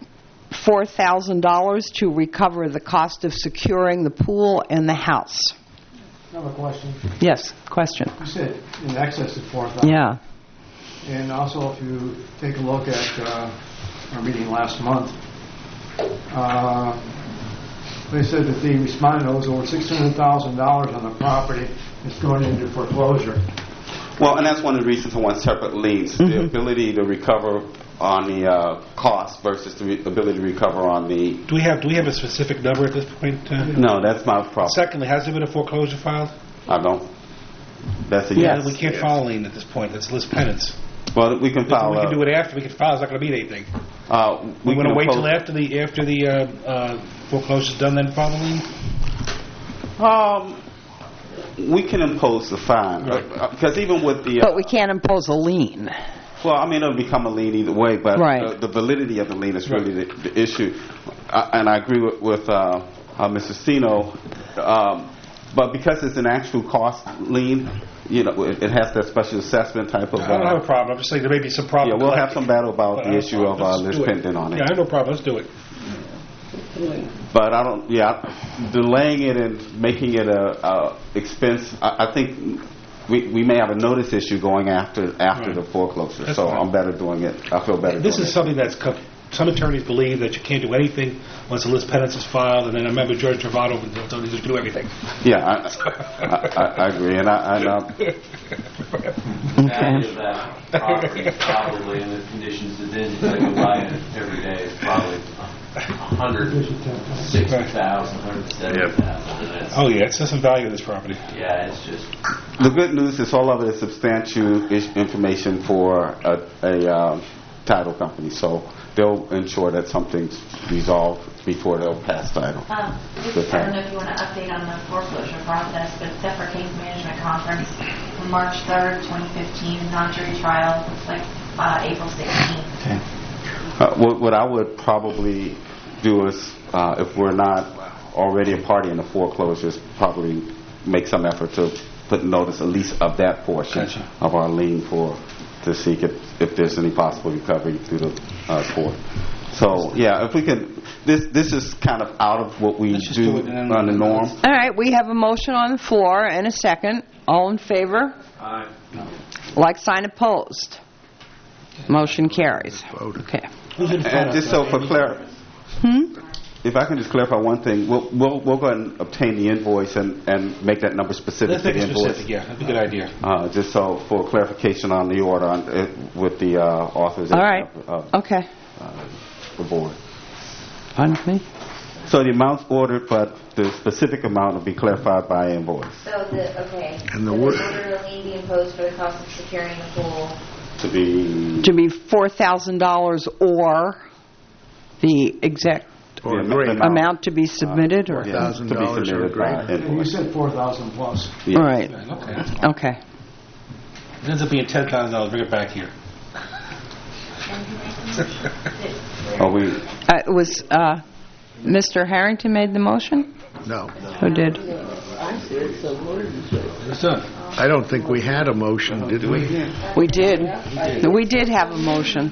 $4,000 to recover the cost of securing the pool and the house. I have a question. Yes, question. You said in excess of 4,000. Yeah. And also, if you take a look at our meeting last month, they said that the respondent owes over $600,000 on the property that's going into foreclosure. Well, and that's one of the reasons I want separate liens. The ability to recover on the cost versus the ability to recover on the... Do we have a specific number at this point? No, that's my problem. Secondly, has there been a foreclosure filed? I don't. That's a yes. We can't file a lien at this point. That's list penance. Well, we can file... We can do it after. We can file. It's not going to mean anything. We want to wait till after the foreclosure is done, then file a lien? We can impose the fine. Because even with the... But we can't impose a lien. Well, I mean, it'll become a lien either way, but the validity of the lien is really the issue. And I agree with Mr. Stino, but because it's an actual cost lien, it has that special assessment type of... I don't have a problem. I'm just saying there may be some problem. Yeah, we'll have some battle about the issue of list pendant on it. Yeah, I have no problem. Let's do it. But I don't... delaying it and making it a expense, I think... We may have a notice issue going after the foreclosure, that's so fine. I'm better doing it. I feel better. This is something that's some attorneys believe that you can't do anything once the list penance is filed, and then I remember George Travato told you to do everything. Yeah, I agree, and I value of that property probably in the conditions that then you go buy it every day is probably $160,000, $170,000. Oh yeah, it's some value in this property. Yeah, it's just... The good news is all of it is substantial information for a title company, so they'll ensure that something's resolved before they'll pass title. I don't know if you want to update on the foreclosure process, but separate case management conference on March 3rd, 2015, non-jury trial, looks like April 16th. Okay. What I would probably do is, if we're not already a party in the foreclosures, probably make some effort to put notice at least of that portion of our lien to seek if there's any possible recovery through the court. So, if we can, this is kind of out of what we do on the norm. All right, we have a motion on the floor and a second. All in favor? Aye. Like sign opposed. Motion carries. Okay. And just so for clarity, if I can just clarify one thing, we'll go ahead and obtain the invoice and make that number specific to the invoice. Specific, yeah, that's a good idea. Just so for clarification on the order with the authorization. All right. Okay. The board. Pardon me? So the amount's ordered, but the specific amount will be clarified by invoice. So and the order will lien be imposed for the cost of securing the pool. To be $4,000 or the exact amount to be submitted, or $4,000 or greater. You said 4,000 plus. Yeah. All right. Okay. It ends up being $10,000. Bring it back here. It was Mr. Harrington made the motion? No. Who did? I don't think we had a motion, did we? We did. We did have a motion.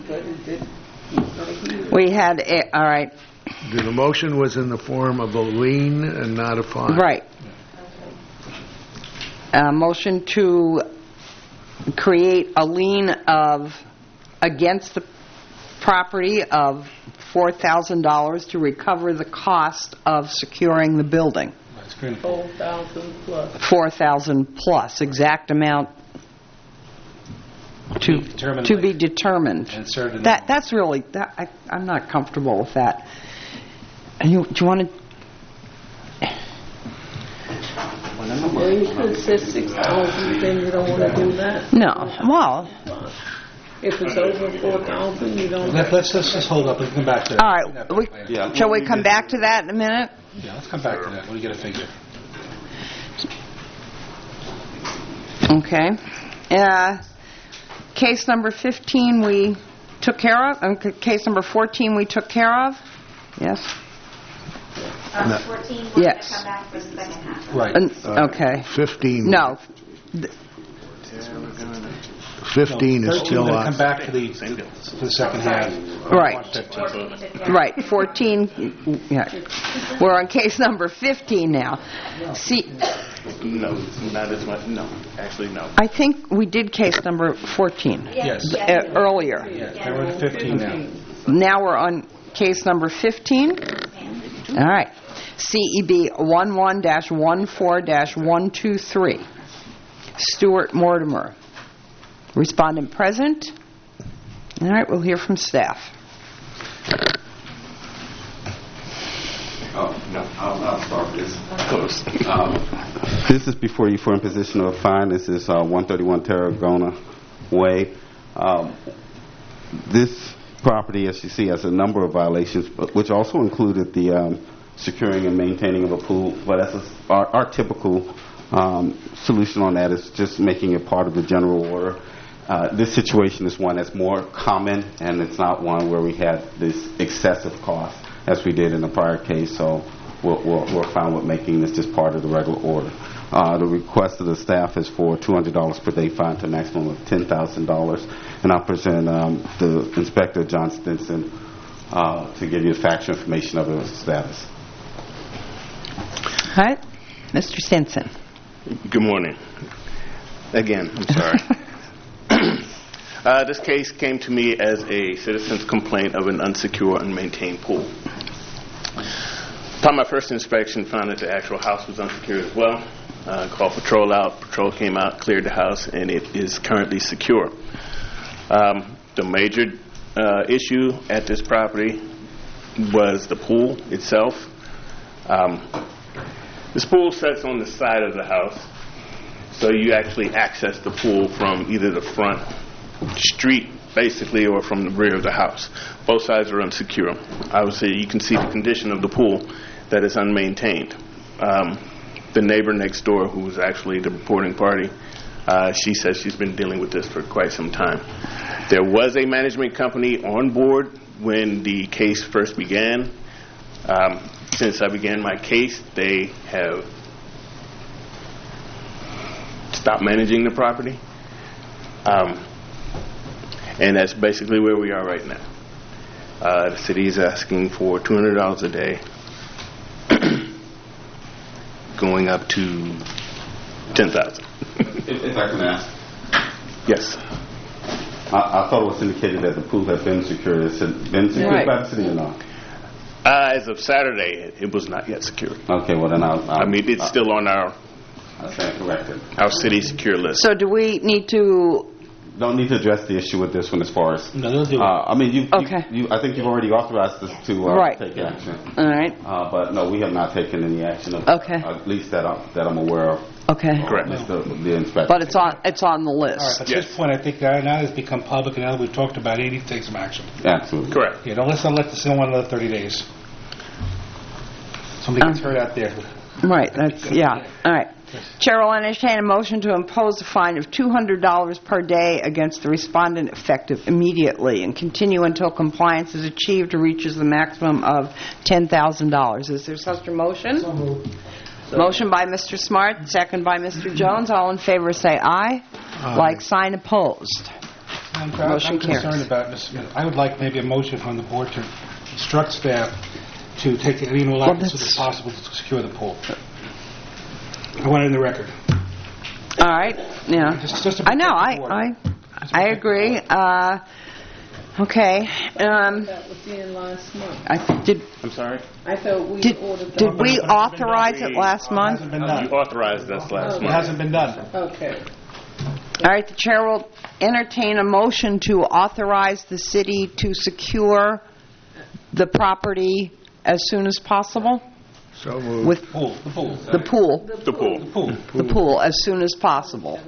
We had, all right. The motion was in the form of a lien and not a fine. Right. Motion to create a lien against the property of $4,000 to recover the cost of securing the building. 4,000 plus. 4,000 plus, exact amount to be determined. That's really I'm not comfortable with that. Do you want to? Well, you could say 6,000, then you don't want to do that. No. Well, if it's over 4,000, you don't. Let's just hold up and come back to that. All right. Shall we come back to that in a minute? Yeah, let's come back to that when we get a figure. Okay. Case number 15 we took care of. Case number 14 we took care of. Yes. 14 yes. Come back for the second half. Right. Okay. 15. No. 15 is still on. on. Come back for the second half. Right. Right. 14. Yeah. We're on case number 15 now. See. No, not as much. No, actually, no. I think we did case number 14. Yes. Earlier. Yes. We're at 15 now. Now we're on case number 15. All right. CEB 11-14-123. Stuart Mortimer. Respondent present. All right, we'll hear from staff. Oh, no, I'll start this. Close. This is before you for imposition of a fine. This is 131 Tarragona Way. This property, as you see, has a number of violations, which also included the securing and maintaining of a pool. But as our typical solution on that is just making it part of the general order. This situation is one that's more common, and it's not one where we had this excessive cost as we did in the prior case. So we're fine with making this just part of the regular order. The request of the staff is for $200 per day fine to a maximum of $10,000. And I'll present the Inspector, John Stinson, to give you the factual information of the status. All right. Mr. Stinson. Good morning. Again, I'm sorry. This case came to me as a citizen's complaint of an unsecured and unmaintained pool. Upon my first inspection, found that the actual house was unsecured as well. Called patrol out. Patrol came out, cleared the house, and it is currently secure. The major issue at this property was the pool itself. This pool sits on the side of the house, so you actually access the pool from either the front street, basically, or from the rear of the house. Both sides are unsecure. Obviously, you can see the condition of the pool that is unmaintained. The neighbor next door, who was actually the reporting party, she says she's been dealing with this for quite some time. There was a management company on board when the case first began. Since I began my case, they have stopped managing the property. And that's basically where we are right now. The city is asking for $200 a day, going up to $10,000. If I can ask. Yes. I thought it was indicated that the pool had been secured. Has it been secured by the city or not? As of Saturday, it was not yet secured. Okay, well then it's still on our city secure list. So do we need to... Don't need to address the issue with this one as far as... No, they'll do it. I mean, I think you've already authorized us to take action. All right. But no, we have not taken any action, at least that I'm aware of. Okay. Correct. The inspector. But it's on the list. All right, at this point, I think now it's become public, and now that we've talked about it, you need to take some action. Absolutely. Correct. Yeah, don't let this go on another 30 days. Somebody gets hurt out there. Right. All right. Chair will entertain a motion to impose a fine of $200 per day against the respondent effective immediately and continue until compliance is achieved or reaches the maximum of $10,000. Is there such a motion? So moved. Motion by Mr. Smart, second by Mr. Jones. All in favor say aye. Like sign opposed. Motion carries. I'm concerned about this. I would like maybe a motion from the board to instruct staff to take any and all actions as possible to secure the pool. I want it in the record. All right. Yeah. I know. I agree. Okay. That was in last month. I'm sorry? I thought we ordered that. Did we authorize it last month? You authorized us last month. It hasn't been done. Okay. All right. The chair will entertain a motion to authorize the city to secure the property as soon as possible. So moved. With the pool as soon as possible.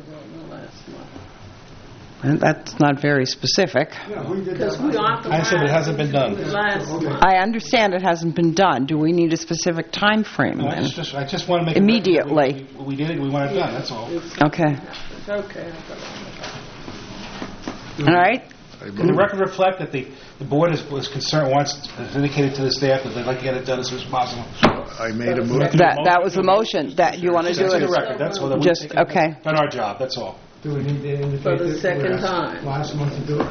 And that's not very specific. I said it hasn't been done. I understand it hasn't been done. Do we need a specific time frame? No, I just want to make immediately. We did it. We want it done. That's all. Okay. Okay. All right. Can the record reflect that the board was concerned, has indicated to the staff that they'd like to get it done as soon as possible? I made a motion. That was the motion. That you want to do it. The record. That's all. Just okay. Done our job. That's all. Do we need to indicate for the second time last month to do it?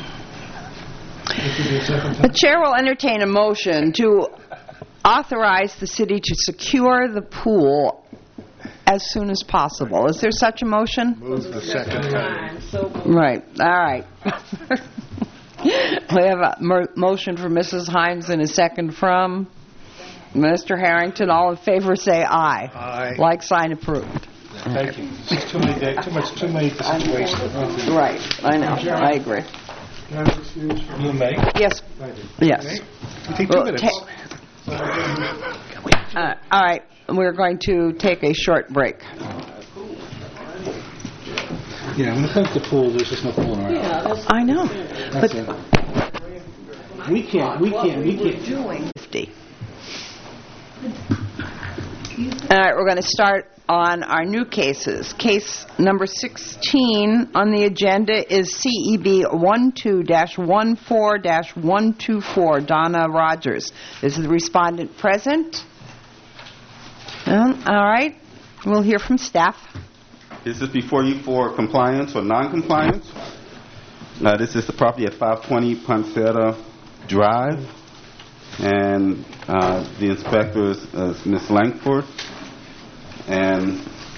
The chair will entertain a motion to authorize the city to secure the pool as soon as possible. Is there such a motion? Move the second time. Right. All right. We have a motion from Mrs. Hines and a second from Mr. Harrington. All in favor say aye. Aye. Like sign approved. Thank you. Too many situations. Right. I know. I agree. Can I have excuse for You may. Yes. Yes. You take 2 minutes. All right. We're going to take a short break. Yeah, when it comes to pool, there's just no pool around. I know. That's it. We can't. Doing 50. All right, we're going to start on our new cases. Case number 16 on the agenda is CEB 12-14-124, Donna Rogers. Is the respondent present? All right. We'll hear from staff. This is before you for compliance or non-compliance. This is the property at 520 Poncetta Drive. And the inspector is Ms. Langford. And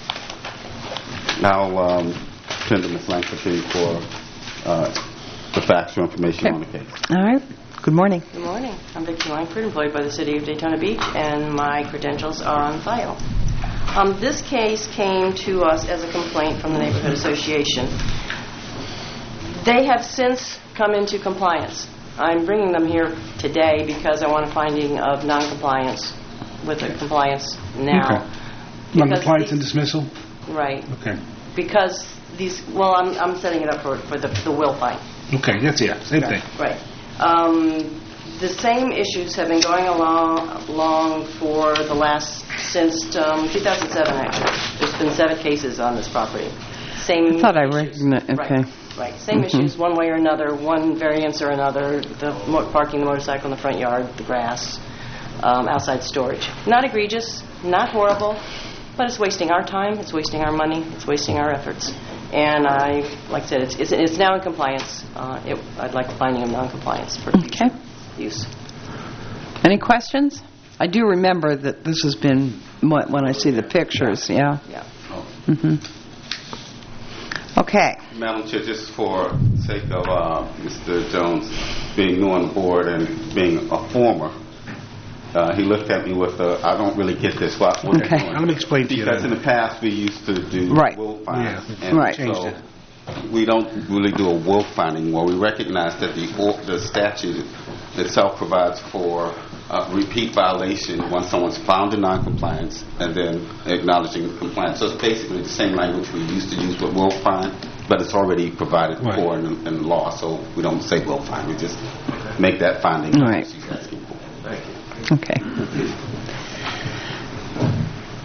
I'll turn to Ms. Langford for the factual information on the case. All right. Good morning. Good morning. I'm Vicki Langford, employed by the City of Daytona Beach, and my credentials are on file. This case came to us as a complaint from the Neighborhood Association. They have since come into compliance. I'm bringing them here today because I want a finding of non-compliance with a compliance now. Okay. Non-compliance and dismissal? Right. Okay. Because these, well, I'm setting it up for the will find. Okay, that's same thing. Right. The same issues have been going along for the last, since 2007 actually. There's been 7 cases on this property. Same I thought I recognized. Okay. Right. Same issues, one way or another, one variance or another, parking the motorcycle in the front yard, the grass, outside storage. Not egregious, not horrible, but it's wasting our time, it's wasting our money, it's wasting our efforts. And like I said, it's now in compliance. I'd like a finding of non-compliance for future use. Any questions? I do remember that this has been, when I see the pictures, yeah. Mm-hmm. Okay. Madam Chair, just for the sake of Mr. Jones being new on the board and being a former, he looked at me with I don't really get this. What they're doing. Let me explain to you. Because in the past we used to do will finding. Yeah. And right. So we don't really do a will finding where we recognize that the statute itself provides for repeat violation when someone's found in noncompliance and then acknowledging compliance. So it's basically the same language we used to use with will find, but it's already provided for in law. So we don't say will find. We just make that finding. Right. Thank you. Okay.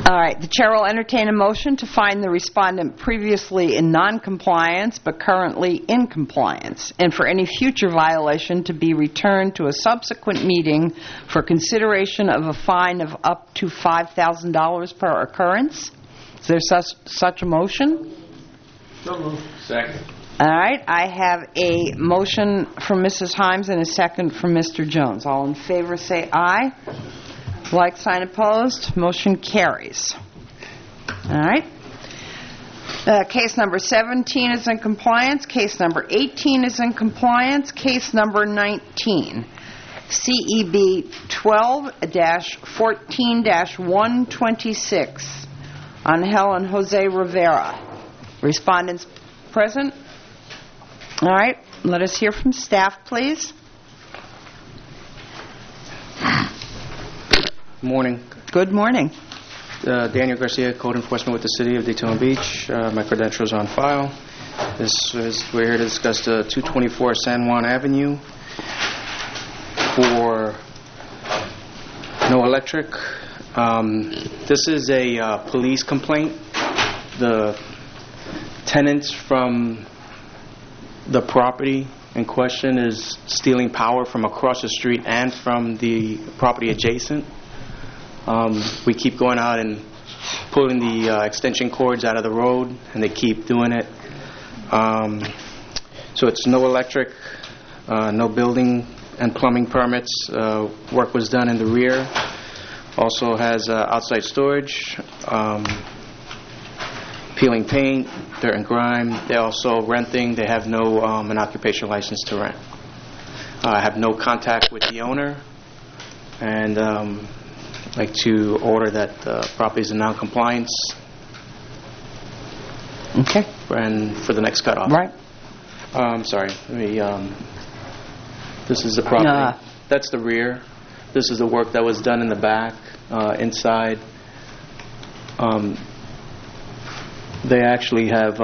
All right. The chair will entertain a motion to find the respondent previously in noncompliance but currently in compliance, and for any future violation to be returned to a subsequent meeting for consideration of a fine of up to $5,000 per occurrence. Is there such a motion? So moved. Second. All right. I have a motion from Mrs. Himes and a second from Mr. Jones. All in favor say aye. Like sign opposed. Motion carries. All right. Case number 17 is in compliance. Case number 18 is in compliance. Case number 19. CEB 12-14-126. Angel and Jose Rivera. Respondents present? All right. Let us hear from staff, please. Morning. Good morning. Daniel Garcia, Code Enforcement with the City of Daytona Beach. My credentials are on file. We're here to discuss the 224 San Juan Avenue for no electric. This is a police complaint. The tenants from the property in question is stealing power from across the street and from the property adjacent. We keep going out and pulling the extension cords out of the road, and they keep doing it. So it's no electric, no building and plumbing permits. Work was done in the rear. Also has outside storage, peeling paint, dirt and grime. They're also renting. They have no an occupational license to rent. I have no contact with the owner, and I'd like to order that the property is in non-compliance. Okay. And for the next cutoff. Right. Sorry. Let me, this is the property. That's the rear. This is the work that was done in the back, inside. They actually have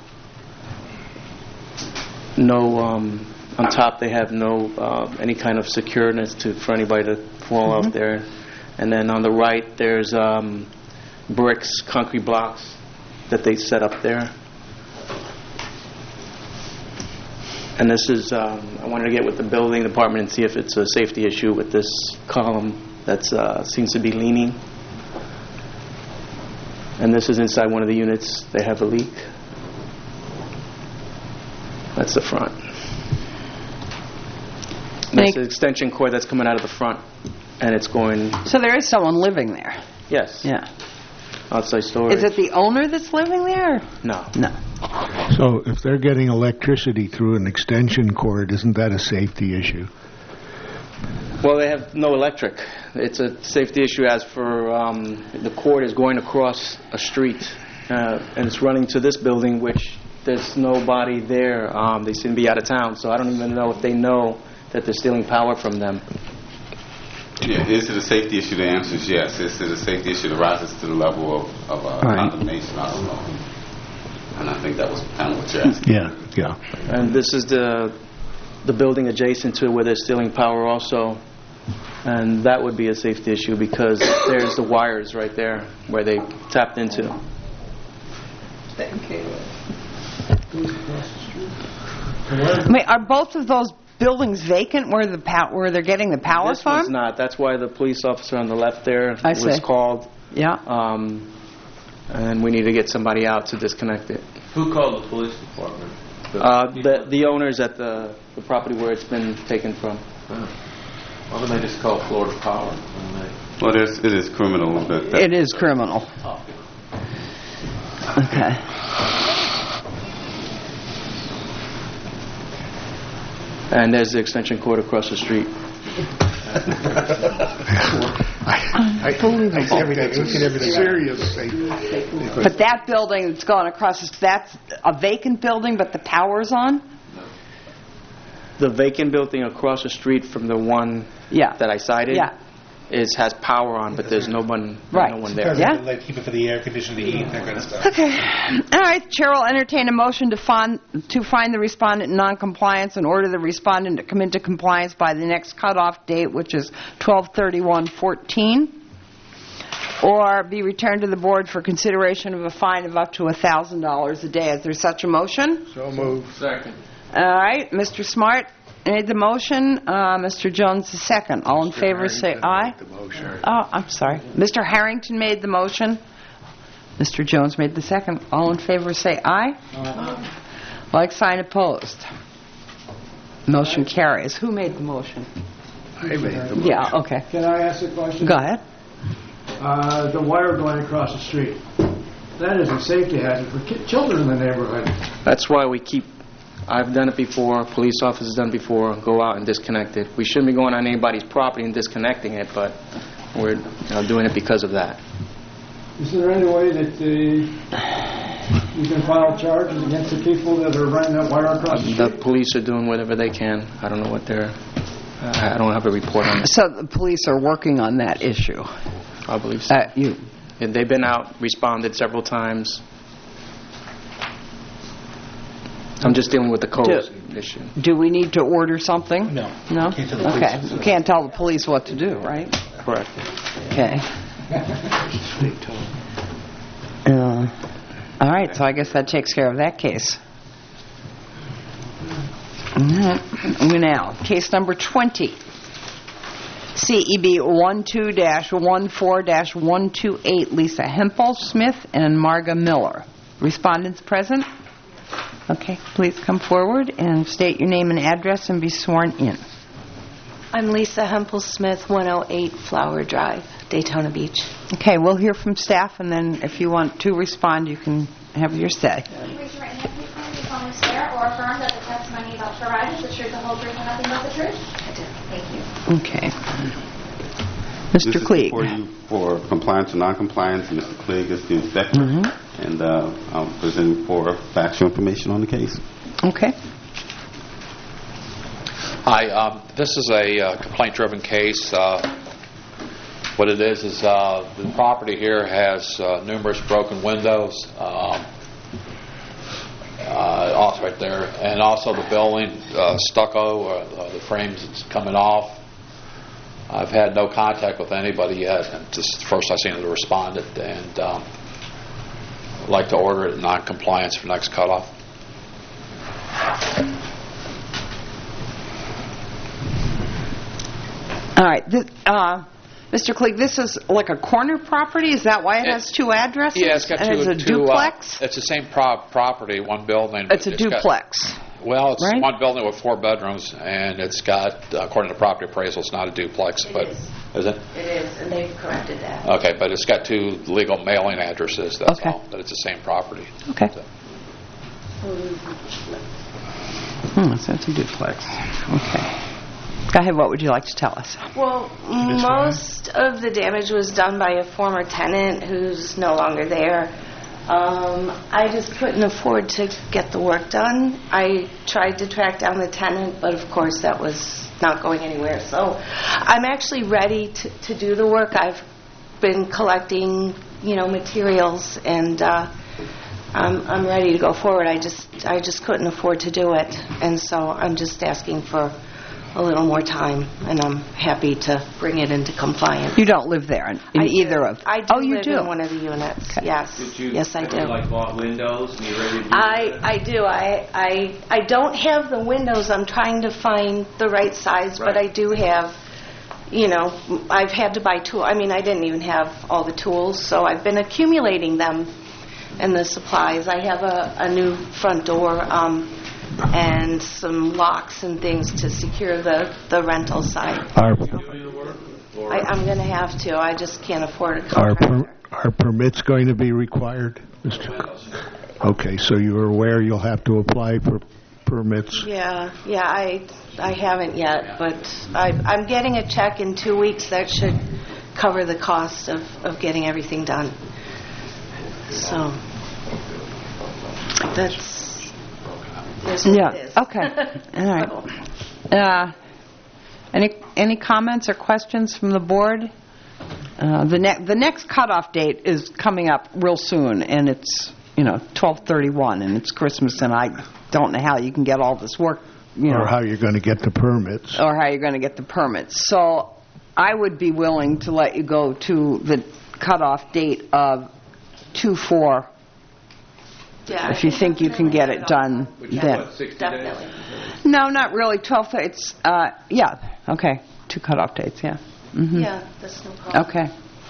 no, on top they have no any kind of secureness for anybody to fall out there. And then on the right there's bricks, concrete blocks that they set up there. And this is, I wanted to get with the building department and see if it's a safety issue with this column that seems to be leaning. And this is inside one of the units. They have a leak. That's the front. That's the extension cord that's coming out of the front, and it's going... So there is someone living there? Yes. Yeah. Outside storage. Is it the owner that's living there? No. No. So if they're getting electricity through an extension cord, isn't that a safety issue? Well, they have no electric. It's a safety issue as for the cord is going across a street, and it's running to this building, which there's nobody there. They seem to be out of town, so I don't even know if they know that they're stealing power from them. Yeah, is it a safety issue? The answer is yes. Is it a safety issue that rises to the level of condemnation? I don't know. And I think that was kind of what you're asking. Yeah. And this is the building adjacent to where they're stealing power also. And that would be a safety issue because there's the wires right there where they tapped into. I mean, are both of those buildings vacant where they're getting the power this from? This one's not. That's why the police officer on the left there was called. Yeah. And we need to get somebody out to disconnect it. Who called the police department? The owners at the property where it's been taken from. Why don't they just call Florida Power? Well, it is criminal. It is criminal. Okay. And there's the extension cord across the street. I believe everything serious. But that building that's gone across, that's a vacant building, but the power's on? The vacant building across the street from the one that I cited has power on, but there's no one there. Yeah? Keep it for the air conditioning, the heat, that kind of stuff. Okay. All right. Chair will entertain a motion to find the respondent in noncompliance and order the respondent to come into compliance by the next cutoff date, which is 12/31/14. or be returned to the board for consideration of a fine of up to $1,000 a day. Is there such a motion? So moved. Second. All right, Mr. Smart made the motion. Mr. Jones the second. All in favor say aye. Oh, I'm sorry. Mr. Harrington made the motion. Mr. Jones made the second. All in favor say aye. Like sign opposed. Motion carries. Who made the motion? I made the motion. Yeah, okay. Can I ask a question? Go ahead. The wire going across the street. That is a safety hazard for children in the neighborhood. That's why we keep, I've done it before, police officers done it before, go out and disconnect it. We shouldn't be going on anybody's property and disconnecting it, but we're doing it because of that. Is there any way that you can file charges against the people that are running that wire across the street? The police are doing whatever they can. I don't know what they're... I don't have a report on that. So the police are working on that issue? I believe so. And they've been out, responded several times. I'm just dealing with the code issue. Do we need to order something? No. No? Okay. You can't tell the police what to do, right? Correct. Okay. All right, so I guess that takes care of that case. Now, case number 20, CEB 12-14-128, Lisa Hempel Smith and Marga Miller. Respondents present? Okay, please come forward and state your name and address and be sworn in. I'm Lisa Hempel Smith, 108 Flower Drive, Daytona Beach. Okay, we'll hear from staff, and then if you want to respond, you can have your say. Raise your right hand, please. Do you solemnly swear or affirm that the testimony about to provide is the truth, the whole truth, and nothing but the truth? I do. Thank you. Okay. Mr. Klieg. For you for compliance or non-compliance, Mr. Klieg is the inspector, and I'm presenting for factual information on the case. Okay. Hi, this is a complaint-driven case. What it is the property here has numerous broken windows, also right there, and also the building stucco, the frames is coming off. I've had no contact with anybody yet. This is the first I've seen of the respondent, and I'd like to order it in non-compliance for next cutoff. All right. Mr. Klieg, this is like a corner property? Is that why it has two addresses? Yeah, it's got and two. it's a duplex? It's the same property, one building. It's a duplex. It's right? one building with 4 bedrooms, and it's got, according to property appraisal, it's not a duplex. Is it? It is, and they've corrected that. Okay, but it's got 2 legal mailing addresses, that's all. But it's the same property. Okay. So. So it's a duplex. Okay. Go ahead, what would you like to tell us? Well, most of the damage was done by a former tenant who's no longer there. I just couldn't afford to get the work done. I tried to track down the tenant, but of course that was not going anywhere. So I'm actually ready to do the work. I've been collecting, materials, and I'm ready to go forward. I just couldn't afford to do it, and so I'm just asking for a little more time, and I'm happy to bring it into compliance. You don't live there in either of them? I do live in one of the units, yes. Yes, I do. Bought windows and you're ready to do I do. I don't have the windows. I'm trying to find the right size, but I do have, I've had to buy tools. I didn't even have all the tools, so I've been accumulating them and the supplies. I have a new front door, and some locks and things to secure the rental side. I'm going to have to. I just can't afford a contractor. Are permits going to be required, Mr. Okay, so you're aware you'll have to apply for permits? Yeah, I haven't yet, but I'm getting a check in 2 weeks that should cover the cost of getting everything done. So that's what it is. Okay. All right. Any comments or questions from the board? The next cutoff date is coming up real soon, and it's 12/31, and it's Christmas, and I don't know how you can get all this work. Or how you're going to get the permits. Or how you're going to get the permits. So I would be willing to let you go to the cutoff date of 2/4. Yeah, If you think you can get it done, then. Definitely. No, not really. 12. It's yeah. Okay. 2 cutoff dates. Yeah. Mm-hmm. Yeah, that's no problem. Okay.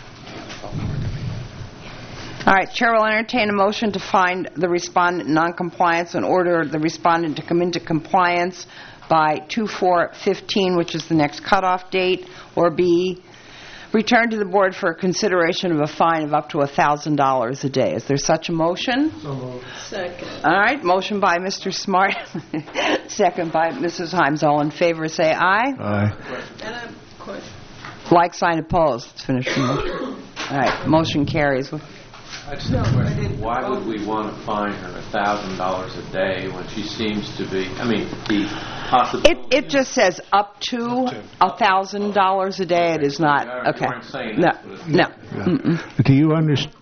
All right. Chair will entertain a motion to find the respondent in noncompliance and order the respondent to come into compliance by 2/4/15, which is the next cutoff date, or B, return to the board for consideration of a fine of up to $1,000 a day. Is there such a motion? So moved. Second. All right. Motion by Mr. Smart, second by Mrs. Himes. All in favor, say aye. Aye. And I have a question. Like, sign, opposed. Let's finish the motion. All right. Motion carries. I just have a question. Why would we want to fine her $1,000 a day when she seems to be, the possibility... It just says up to $1,000 a day. It is not, okay. You aren't saying No, that's what it's... no. Mm-mm. Do you understand?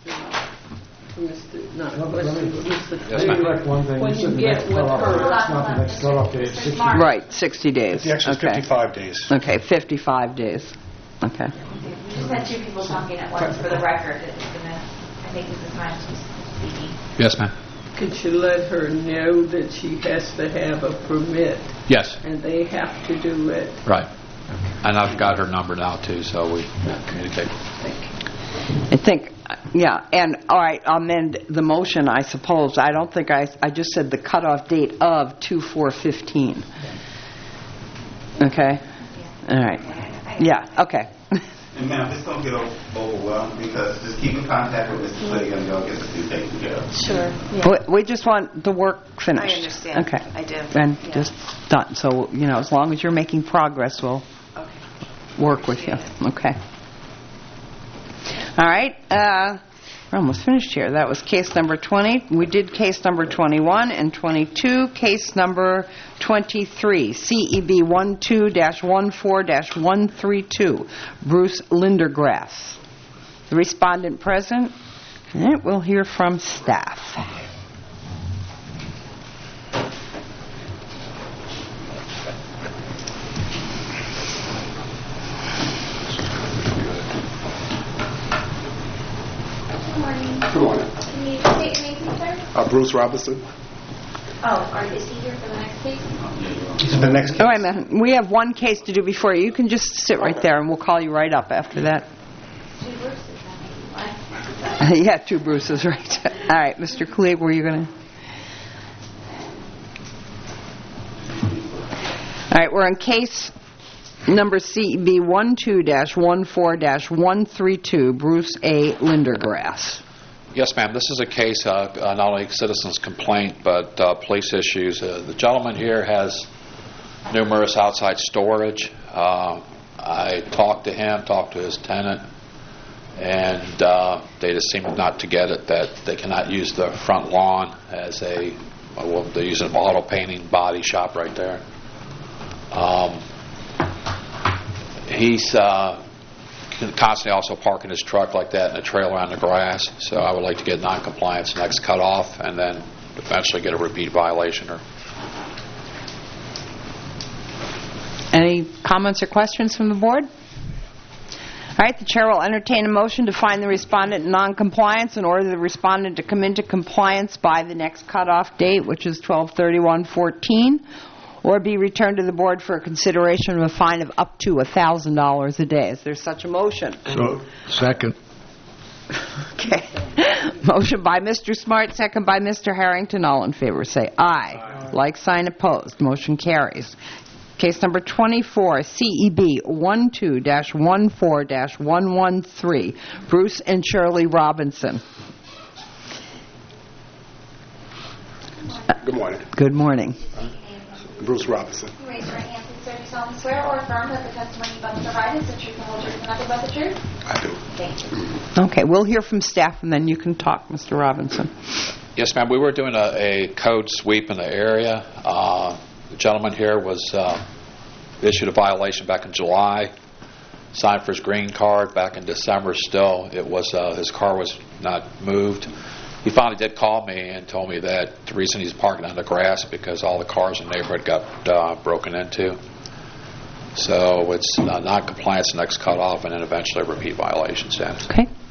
Maybe like one thing, When you you said the get next with cutoff, her- it's not the next cutoff date, it's 60 days. Right, 60 days. The actual is Okay. 55 days. Okay, 55 days. Okay. We just had 2 people talking at once for the record. It's gonna, I think Mrs. Himes was speaking. Yes, ma'am. Could you let her know that she has to have a permit Yes. and they have to do it? Right. And I've got her number now, too, so we communicate. I think, yeah, and, all right, I'll amend the motion, I suppose. I don't think I just said the cutoff date of 2/4/15. Okay? All right. Yeah, okay. And ma'am, just don't get overwhelmed, because just keep in contact with Mr. Clay and y'all get this thing taken care of. Sure. We just want the work finished. I understand. Okay. I do. And Yeah. just done. So, as long as you're making progress, we'll work with you. Okay. All right. We're almost finished here. That was case number 20. We did case number 21 and 22. Case number 23, CEB 12-14-132, Bruce Lindergrass. The respondent present. All right, we'll hear from staff. Good morning. Can you state your name, please, sir? Bruce Robinson. Is he here for the next case? The next case. Oh, wait a minute. We have one case to do before you. You can just sit right there, and we'll call you right up after that. 2 Bruces, I think. Yeah, 2 Bruces, right. All right, Mr. Klieg, were you going to... All right, we're on case number CB 12-14-132, Bruce A. Lindergrass. Yes, ma'am. This is a case, not only citizen's complaint, but police issues. The gentleman here has numerous outside storage. I talked to him, talked to his tenant, and they just seem not to get it that they cannot use the front lawn as they're using an auto painting body shop right there. He's constantly also parking his truck like that in a trailer on the grass, so I would like to get non-compliance next cut off and then eventually get a repeat violation. Any comments or questions from the board? All right, the chair will entertain a motion to find the respondent in non-compliance and order the respondent to come into compliance by the next cutoff date, which is 12/31/14, or be returned to the board for a consideration of a fine of up to $1,000 a day. Is there such a motion? So, second. Okay. Motion by Mr. Smart, second by Mr. Harrington. All in favor say aye. Like, sign, opposed. Motion carries. Case number 24, CEB 12-14-113, Bruce and Shirley Robinson. Good morning. Good morning. Bruce Robinson. Raise your hand, please, sir. Do you solemnly swear or affirm that the testimony you're about to provide is the truth and whole truth and nothing but the truth? I do. Thank you. Okay, we'll hear from staff and then you can talk, Mr. Robinson. Yes, ma'am. We were doing a code sweep in the area. The gentleman here was issued a violation back in July, signed for his green card back in December still. It was his car was not moved. He finally did call me and told me that the reason he's parking on the grass because all the cars in the neighborhood got broken into. So it's non-compliance next cut off and then eventually a repeat violation status. Okay.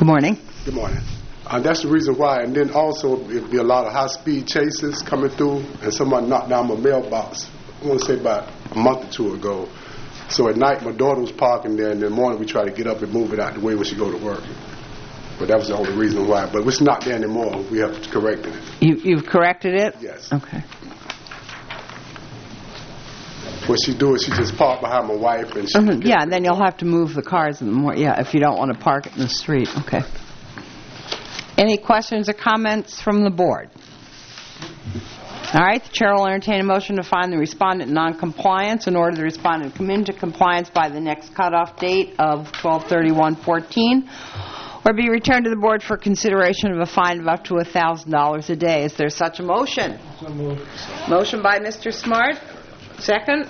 Good morning. Good morning. That's the reason why. And then also, there'll be a lot of high-speed chases coming through, and someone knocked down my mailbox, I want to say about a month or two ago. So at night, my daughter was parking there, and in the morning we try to get up and move it out the way when she go to work. But that was the only reason why. But it's not there anymore. We have corrected it. You've corrected it? Yes. Okay. What she do is she just park behind my wife, and she Yeah, and then you'll have to move the cars in the morning. Yeah, if you don't want to park it in the street. Okay. Any questions or comments from the board? All right, the chair will entertain a motion to find the respondent in non-compliance and order the respondent to come into compliance by the next cutoff date of 12/31/14, or be returned to the board for consideration of a fine of up to $1,000 a day. Is there such a motion? So moved. Motion by Mr. Smart. Second?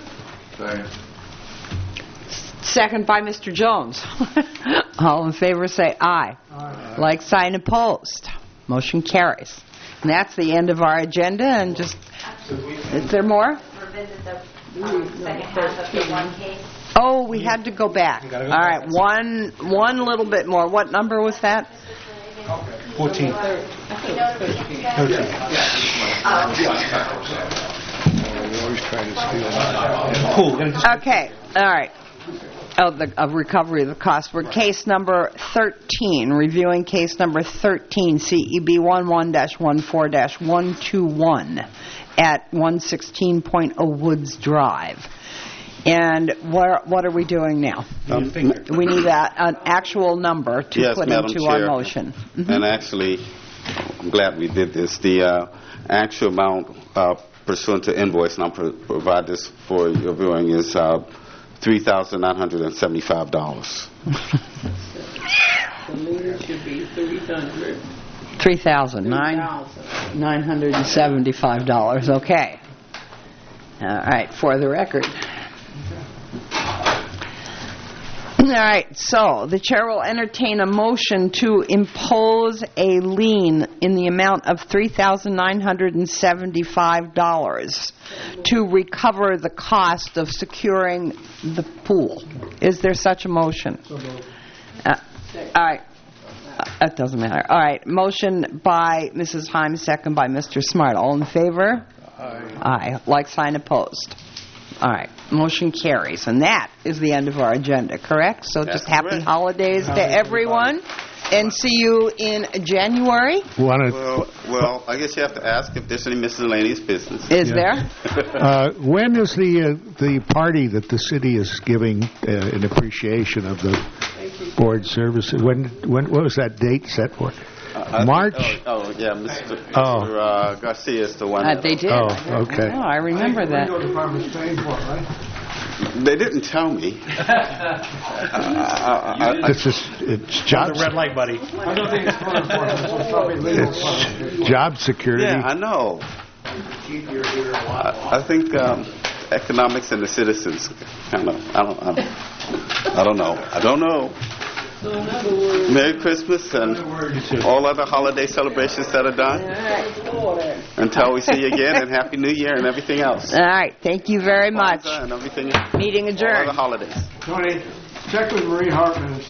Second by Mr. Jones. All in favor say aye. Aye. Like sign opposed. Motion carries. And that's the end of our agenda. And just, is there more? Revisit the second half of the one case. Oh, we had to go back. All right, one little bit more. What number was that? 14. Okay, all right. Oh, the recovery of the cost. We're case number 13, reviewing case number 13, CEB 11-14-121 at 116.0 Woods Drive. And what are we doing now? We need an actual number to put Madam into Chair. our motion. Mm-hmm. And actually, I'm glad we did this. The actual amount pursuant to invoice, and I'll provide this for your viewing, is $3,975. The lien should be $300. $3,975. Okay. All right, for the record. All right, so the chair will entertain a motion to impose a lien in the amount of $3,975 to recover the cost of securing the pool. Is there such a motion? All right. That doesn't matter. All right. Motion by Mrs. Himes, second by Mr. Smart. All in favor? Aye. Aye. Like sign opposed. All right. Motion carries. And that is the end of our agenda, correct? So just happy holidays to everyone. And see you in January. Well, I guess you have to ask if there's any miscellaneous business. Is there? When is the party that the city is giving in appreciation of the board services? What was that date set for? March? Mr. Garcia is the one. They did. Oh, okay. Oh, I remember that. Department's paying for it, right? They didn't tell me. It's job. The red light, buddy. I don't think it's code enforcement, so it's probably legal. It's job security. Yeah, I know. I think economics and the citizens kind of. I don't know. So in other words, Merry Christmas and all other holiday celebrations that are done. Until we see you again, and Happy New Year and everything else. All right. Thank you very much. And everything. Meeting adjourned. All other holidays. Tony, check with Marie Hartman.